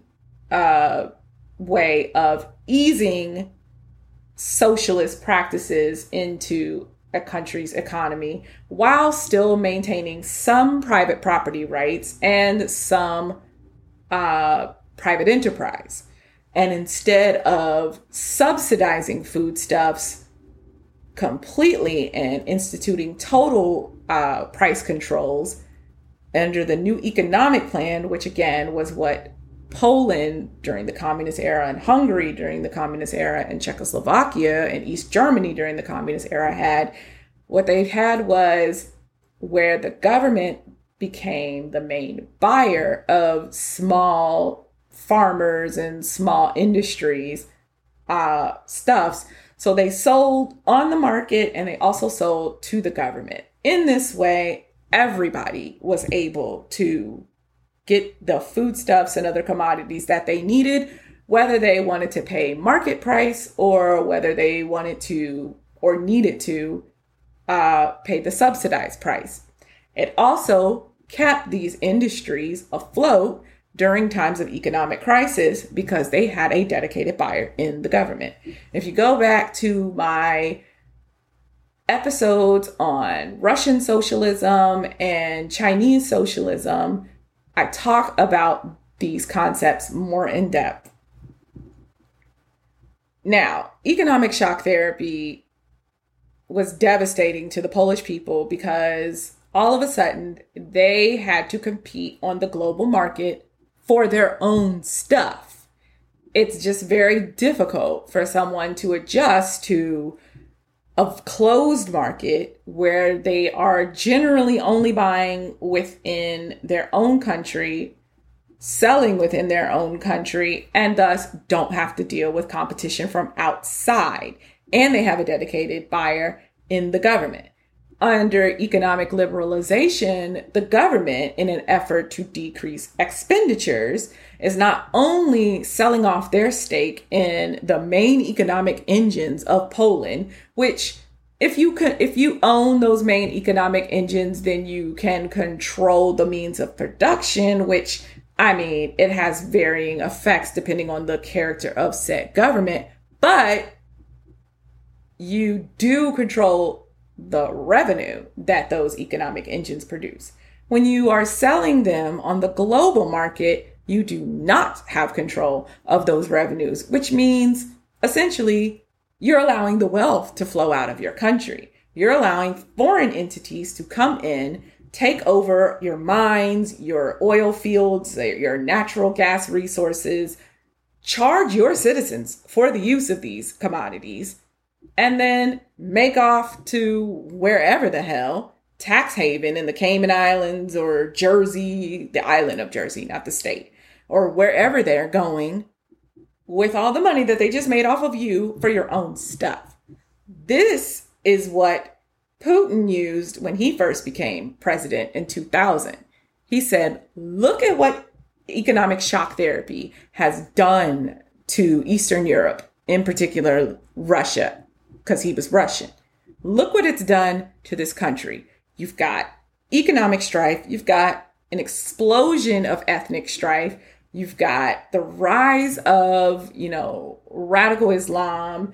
way of easing socialist practices into a country's economy while still maintaining some private property rights and some private enterprise. And instead of subsidizing foodstuffs completely and instituting total price controls under the New Economic Plan, which again was what Poland during the communist era and Hungary during the communist era and Czechoslovakia and East Germany during the communist era had, what they had was where the government became the main buyer of small farmers and small industries stuffs. So they sold on the market and they also sold to the government. In this way, everybody was able to get the foodstuffs and other commodities that they needed, whether they wanted to pay market price or whether they wanted to or needed to pay the subsidized price. It also kept these industries afloat during times of economic crisis because they had a dedicated buyer in the government. If you go back to my episodes on Russian socialism and Chinese socialism, I talk about these concepts more in depth. Now, economic shock therapy was devastating to the Polish people because all of a sudden they had to compete on the global market for their own stuff. It's just very difficult for someone to adjust to a closed market where they are generally only buying within their own country, selling within their own country, and thus don't have to deal with competition from outside. And they have a dedicated buyer in the government. Under economic liberalization, the government, in an effort to decrease expenditures, is not only selling off their stake in the main economic engines of Poland, which if you own those main economic engines, then you can control the means of production, which, I mean, it has varying effects depending on the character of said government, but you do control the revenue that those economic engines produce. When you are selling them on the global market, you do not have control of those revenues, which means essentially you're allowing the wealth to flow out of your country. You're allowing foreign entities to come in, take over your mines, your oil fields, your natural gas resources, charge your citizens for the use of these commodities, and then make off to wherever the hell, tax haven in the Cayman Islands or Jersey, the island of Jersey, not the state, or wherever they're going with all the money that they just made off of you for your own stuff. This is what Putin used when he first became president in 2000. He said, look at what economic shock therapy has done to Eastern Europe, in particular Russia, because he was Russian. Look what it's done to this country. You've got economic strife. You've got an explosion of ethnic strife. You've got the rise of, radical Islam.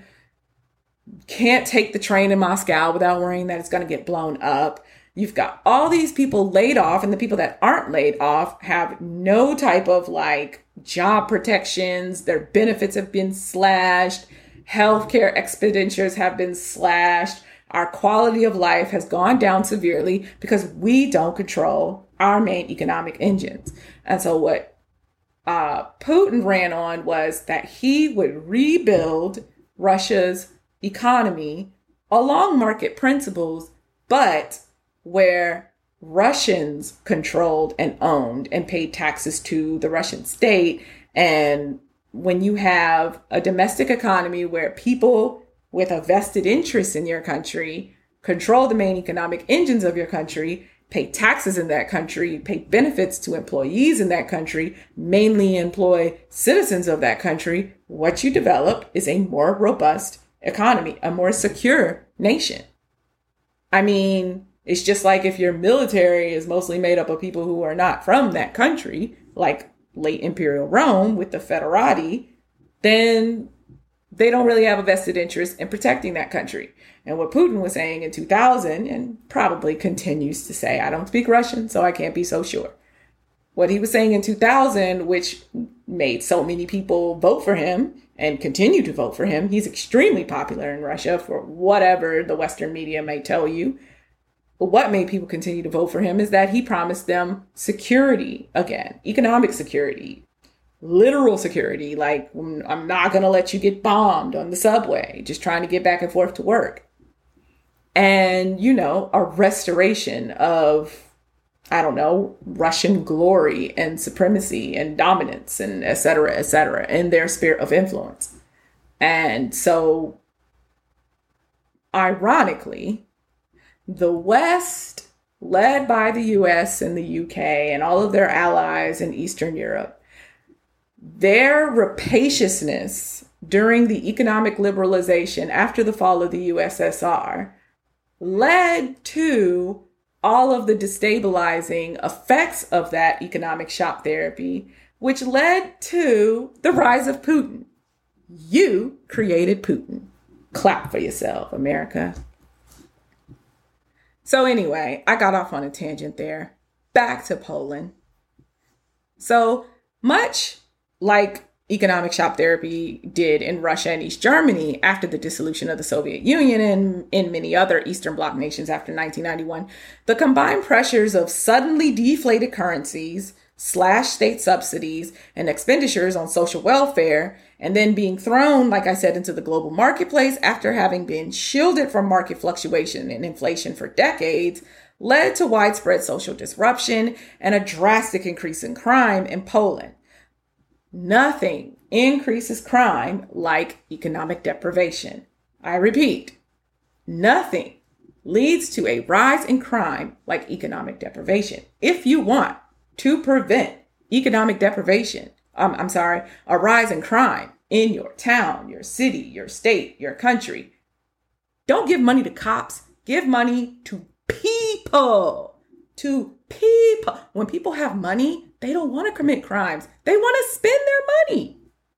Can't take the train in Moscow without worrying that it's going to get blown up. You've got all these people laid off, and the people that aren't laid off have no type of job protections. Their benefits have been slashed. Healthcare expenditures have been slashed. Our quality of life has gone down severely because we don't control our main economic engines. And so what Putin ran on was that he would rebuild Russia's economy along market principles, but where Russians controlled and owned and paid taxes to the Russian state. And when you have a domestic economy where people with a vested interest in your country control the main economic engines of your country, pay taxes in that country, pay benefits to employees in that country, mainly employ citizens of that country, what you develop is a more robust economy, a more secure nation. I mean, it's just like if your military is mostly made up of people who are not from that country, like late Imperial Rome with the Federati, then they don't really have a vested interest in protecting that country. And what Putin was saying in 2000, and probably continues to say, I don't speak Russian, so I can't be so sure. What he was saying in 2000, which made so many people vote for him and continue to vote for him, he's extremely popular in Russia for whatever the Western media may tell you. But what made people continue to vote for him is that he promised them security again, economic security, literal security. Like, I'm not going to let you get bombed on the subway, just trying to get back and forth to work. And, you know, a restoration of, I don't know, Russian glory and supremacy and dominance and et cetera, in their sphere of influence. And so, ironically, the West, led by the US and the UK and all of their allies in Eastern Europe, their rapaciousness during the economic liberalization after the fall of the USSR led to all of the destabilizing effects of that economic shock therapy, which led to the rise of Putin. You created Putin. Clap for yourself, America. So anyway, I got off on a tangent there. Back to Poland. So much like economic shock therapy did in Russia and East Germany after the dissolution of the Soviet Union and in many other Eastern Bloc nations after 1991, the combined pressures of suddenly deflated currencies, slashed state subsidies, and expenditures on social welfare, and then being thrown, like I said, into the global marketplace after having been shielded from market fluctuation and inflation for decades, led to widespread social disruption and a drastic increase in crime in Poland. Nothing increases crime like economic deprivation. I repeat, nothing leads to a rise in crime like economic deprivation. If you want to prevent economic deprivation, a rise in crime in your town, your city, your state, your country, don't give money to cops. Give money to people. To people. When people have money, they don't want to commit crimes. They want to spend their money.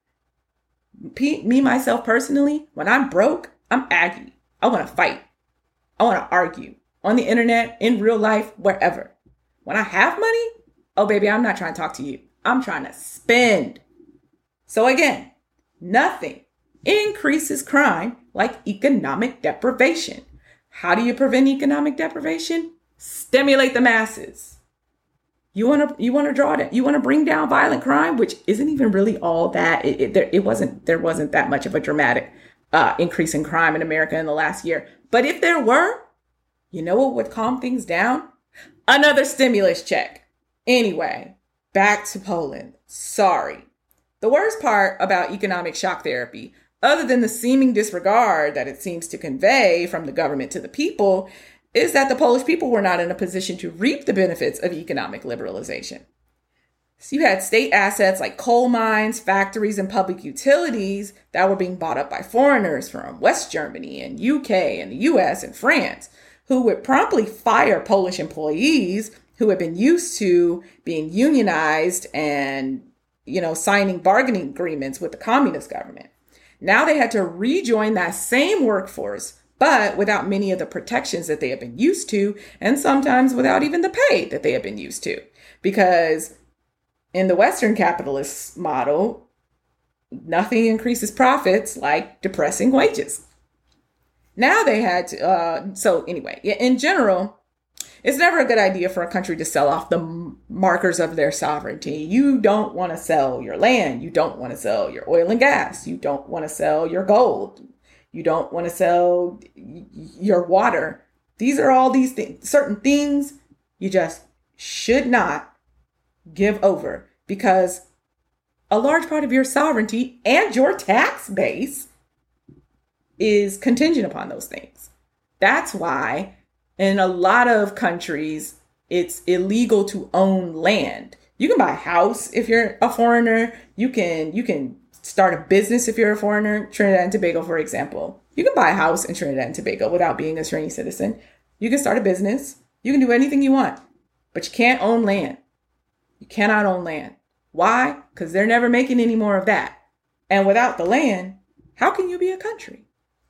Me, myself personally, when I'm broke, I'm Aggie. I want to fight. I want to argue on the internet, in real life, wherever. When I have money, oh, baby, I'm not trying to talk to you. I'm trying to spend. So again, nothing increases crime like economic deprivation. How do you prevent economic deprivation? Stimulate the masses. You want to draw that. You want to bring down violent crime, which isn't even really all that. There wasn't that much of a dramatic increase in crime in America in the last year. But if there were, you know what would calm things down? Another stimulus check. Anyway, back to Poland. Sorry. The worst part about economic shock therapy, other than the seeming disregard that it seems to convey from the government to the people, is that the Polish people were not in a position to reap the benefits of economic liberalization. So you had state assets like coal mines, factories, and public utilities that were being bought up by foreigners from West Germany and UK and the US and France, who would promptly fire Polish employees who had been used to being unionized and, signing bargaining agreements with the communist government. Now they had to rejoin that same workforce, but without many of the protections that they had been used to, and sometimes without even the pay that they had been used to. Because in the Western capitalist model, nothing increases profits like depressing wages. Now they had to, so anyway, in general, it's never a good idea for a country to sell off the markers of their sovereignty. You don't want to sell your land. You don't want to sell your oil and gas. You don't want to sell your gold. You don't want to sell your water. These are all these things, certain things you just should not give over, because a large part of your sovereignty and your tax base is contingent upon those things. That's why in a lot of countries, it's illegal to own land. You can buy a house if you're a foreigner. You can start a business if you're a foreigner. Trinidad and Tobago, for example. You can buy a house in Trinidad and Tobago without being a Trini citizen. You can start a business. You can do anything you want, but you can't own land. You cannot own land. Why? Because they're never making any more of that. And without the land, how can you be a country?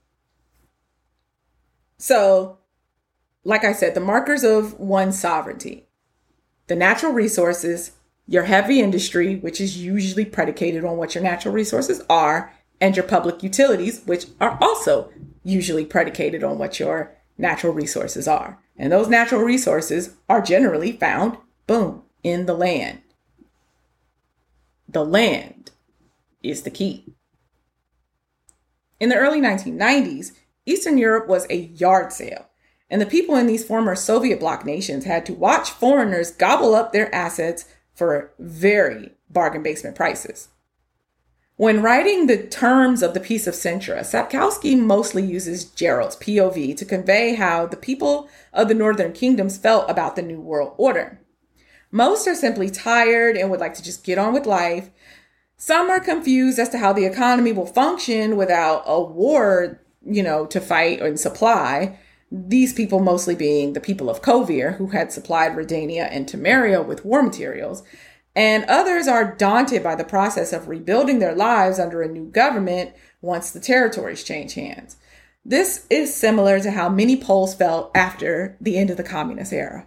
So, like I said, the markers of one's sovereignty: the natural resources, your heavy industry, which is usually predicated on what your natural resources are, and your public utilities, which are also usually predicated on what your natural resources are. And those natural resources are generally found, boom, in the land. The land is the key. In the early 1990s, Eastern Europe was a yard sale, and the people in these former Soviet bloc nations had to watch foreigners gobble up their assets for very bargain basement prices. When writing the terms of the Peace of Sintra, Sapkowski mostly uses Gerald's POV to convey how the people of the northern kingdoms felt about the New World Order. Most are simply tired and would like to just get on with life. Some are confused as to how the economy will function without a war, to fight and supply. These people mostly being the people of Kovir, who had supplied Redania and Temeria with war materials. And others are daunted by the process of rebuilding their lives under a new government once the territories change hands. This is similar to how many Poles felt after the end of the communist era.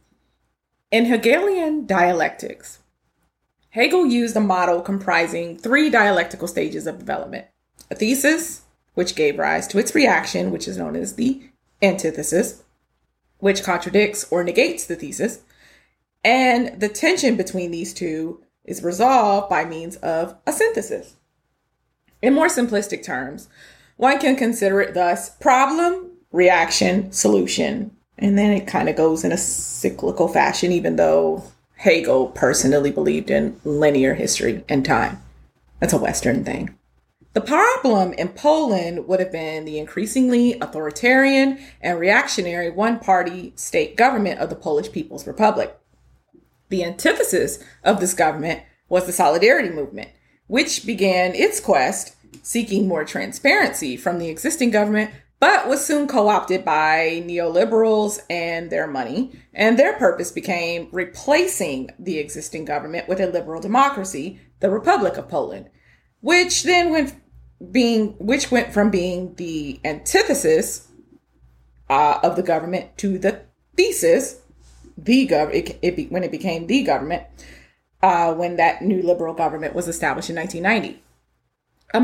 In Hegelian dialectics, Hegel used a model comprising 3 dialectical stages of development: a thesis, which gave rise to its reaction, which is known as the antithesis, which contradicts or negates the thesis, and the tension between these two is resolved by means of a synthesis. In more simplistic terms, one can consider it thus: problem, reaction, solution. And then it kind of goes in a cyclical fashion, even though Hegel personally believed in linear history and time. That's a Western thing. The problem in Poland would have been the increasingly authoritarian and reactionary one-party state government of the Polish People's Republic. The antithesis of this government was the Solidarity movement, which began its quest seeking more transparency from the existing government, but was soon co-opted by neoliberals and their money. And their purpose became replacing the existing government with a liberal democracy, the Republic of Poland, which went from being the antithesis of the government to the thesis, when it became the government, when that new liberal government was established in 1990. A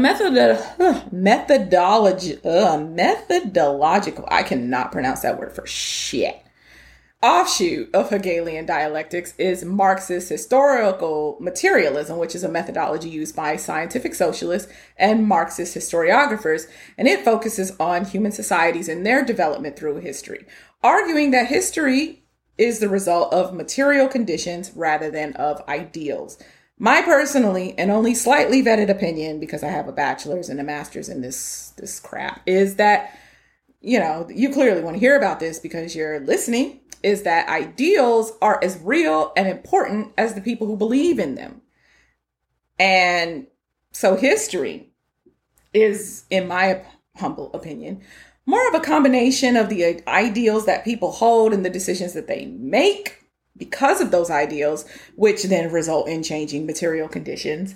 methodological, I cannot pronounce that word for shit, offshoot of Hegelian dialectics is Marxist historical materialism, which is a methodology used by scientific socialists and Marxist historiographers, and it focuses on human societies and their development through history, arguing that history is the result of material conditions rather than of ideals. My personally and only slightly vetted opinion, because I have a bachelor's and a master's in this crap, is that, you clearly want to hear about this because you're listening, is that ideals are as real and important as the people who believe in them. And so history is, in my humble opinion, more of a combination of the ideals that people hold and the decisions that they make because of those ideals, which then result in changing material conditions,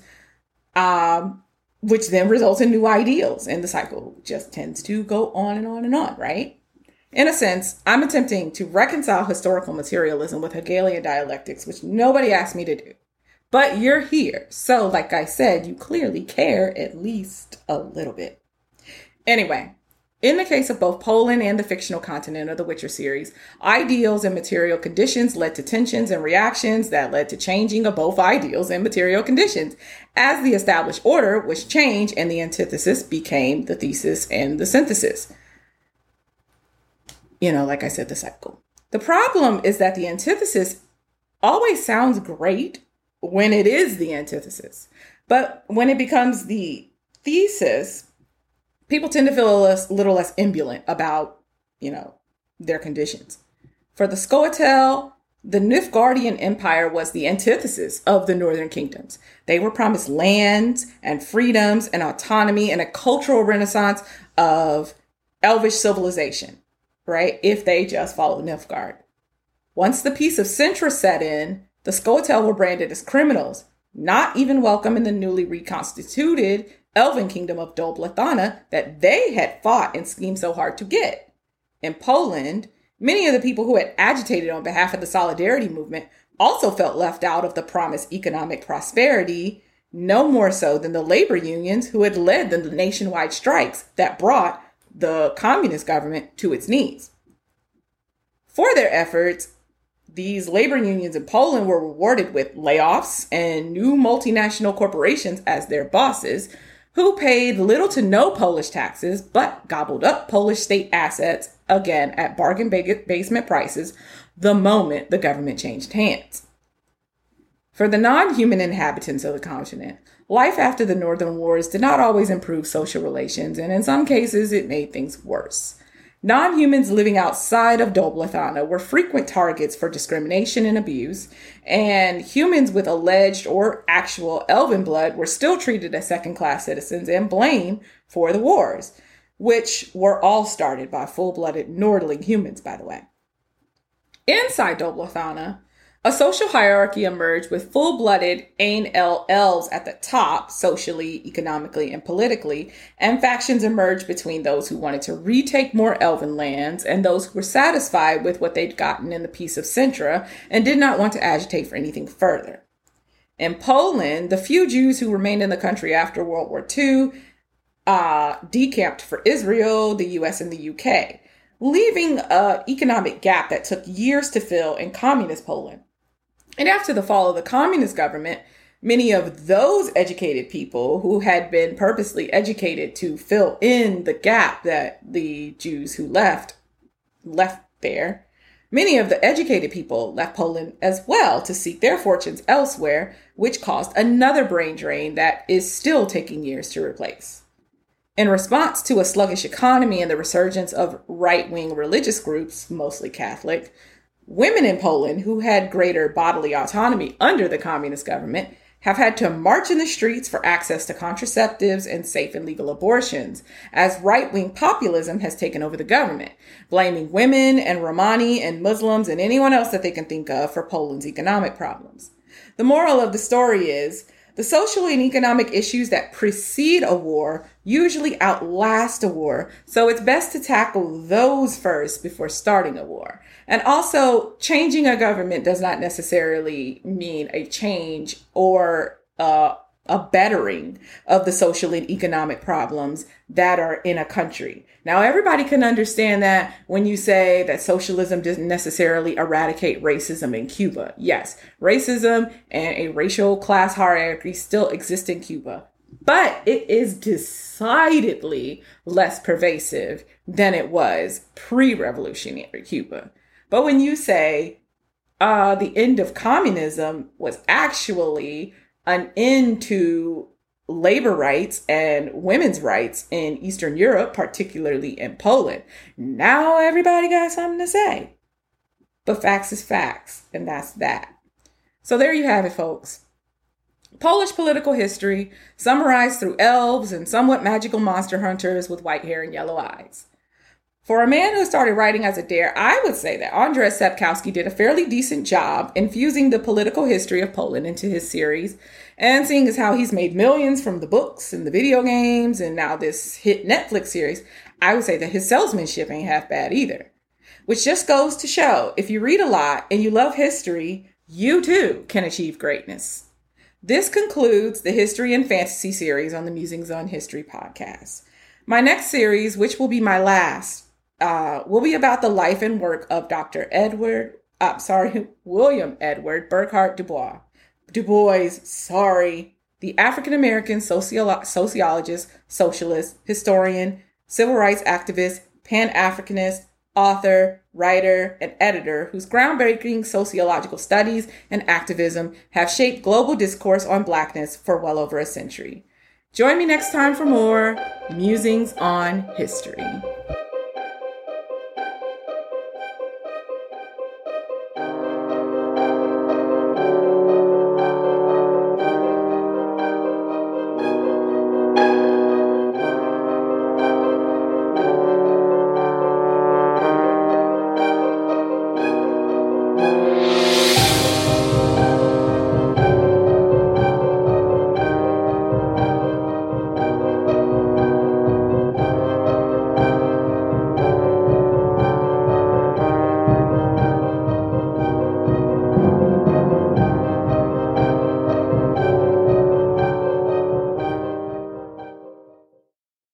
which then results in new ideals. And the cycle just tends to go on and on and on, right? In a sense, I'm attempting to reconcile historical materialism with Hegelian dialectics, which nobody asked me to do. But you're here. So like I said, you clearly care at least a little bit. Anyway, In the case of both Poland and the fictional continent of the Witcher series, ideals and material conditions led to tensions and reactions that led to changing of both ideals and material conditions. As the established order was changed and the antithesis became the thesis and the synthesis. Like I said, the cycle. The problem is that the antithesis always sounds great when it is the antithesis. But when it becomes the thesis, people tend to feel a little less ambivalent about, their conditions. For the Scoia'tael, the Nilfgaardian Empire was the antithesis of the Northern Kingdoms. They were promised lands and freedoms and autonomy and a cultural renaissance of Elvish civilization, right? If they just followed Nilfgaard. Once the Peace of Cintra set in, the Scoia'tael were branded as criminals, not even welcome in the newly reconstituted Elven kingdom of Dol Blathanna that they had fought and schemed so hard to get. In Poland, many of the people who had agitated on behalf of the Solidarity movement also felt left out of the promised economic prosperity, no more so than the labor unions who had led the nationwide strikes that brought the communist government to its knees. For their efforts, these labor unions in Poland were rewarded with layoffs and new multinational corporations as their bosses, who paid little to no Polish taxes, but gobbled up Polish state assets, again at bargain basement prices, the moment the government changed hands. For the non-human inhabitants of the continent, life after the Northern Wars did not always improve social relations, and in some cases, it made things worse. Non-humans living outside of Dol Blathanna were frequent targets for discrimination and abuse, and humans with alleged or actual elven blood were still treated as second-class citizens and blamed for the wars, which were all started by full-blooded Nordling humans, by the way. Inside Dol Blathanna, a social hierarchy emerged with full-blooded Ain-El elves at the top, socially, economically, and politically, and factions emerged between those who wanted to retake more elven lands and those who were satisfied with what they'd gotten in the Peace of Cintra and did not want to agitate for anything further. In Poland, the few Jews who remained in the country after World War II decamped for Israel, the US, and the UK, leaving an economic gap that took years to fill in communist Poland. And after the fall of the communist government, many of those educated people who had been purposely educated to fill in the gap that the Jews who left there, many of the educated people left Poland as well to seek their fortunes elsewhere, which caused another brain drain that is still taking years to replace. In response to a sluggish economy and the resurgence of right-wing religious groups, mostly Catholic, women in Poland who had greater bodily autonomy under the communist government have had to march in the streets for access to contraceptives and safe and legal abortions, as right-wing populism has taken over the government, blaming women and Romani and Muslims and anyone else that they can think of for Poland's economic problems. The moral of the story is, the social and economic issues that precede a war usually outlast a war, so it's best to tackle those first before starting a war. And also, changing a government does not necessarily mean a change or a bettering of the social and economic problems that are in a country. Now, everybody can understand that when you say that socialism doesn't necessarily eradicate racism in Cuba. Yes, racism and a racial class hierarchy still exist in Cuba, but it is decidedly less pervasive than it was pre-revolutionary Cuba. But when you say the end of communism was actually an end to labor rights and women's rights in Eastern Europe, particularly in Poland, now everybody got something to say. But facts is facts, and that's that. So there you have it, folks. Polish political history summarized through elves and somewhat magical monster hunters with white hair and yellow eyes. For a man who started writing as a dare, I would say that Andrzej Sapkowski did a fairly decent job infusing the political history of Poland into his series, and seeing as how he's made millions from the books and the video games and now this hit Netflix series, I would say that his salesmanship ain't half bad either. Which just goes to show, if you read a lot and you love history, you too can achieve greatness. This concludes the History and Fantasy series on the Musings on History podcast. My next series, which will be my last, will be about the life and work of Dr. William Edward Burghardt Du Bois, the African American sociologist, socialist, historian, civil rights activist, Pan-Africanist, author, writer, and editor whose groundbreaking sociological studies and activism have shaped global discourse on Blackness for well over a century. Join me next time for more Musings on History.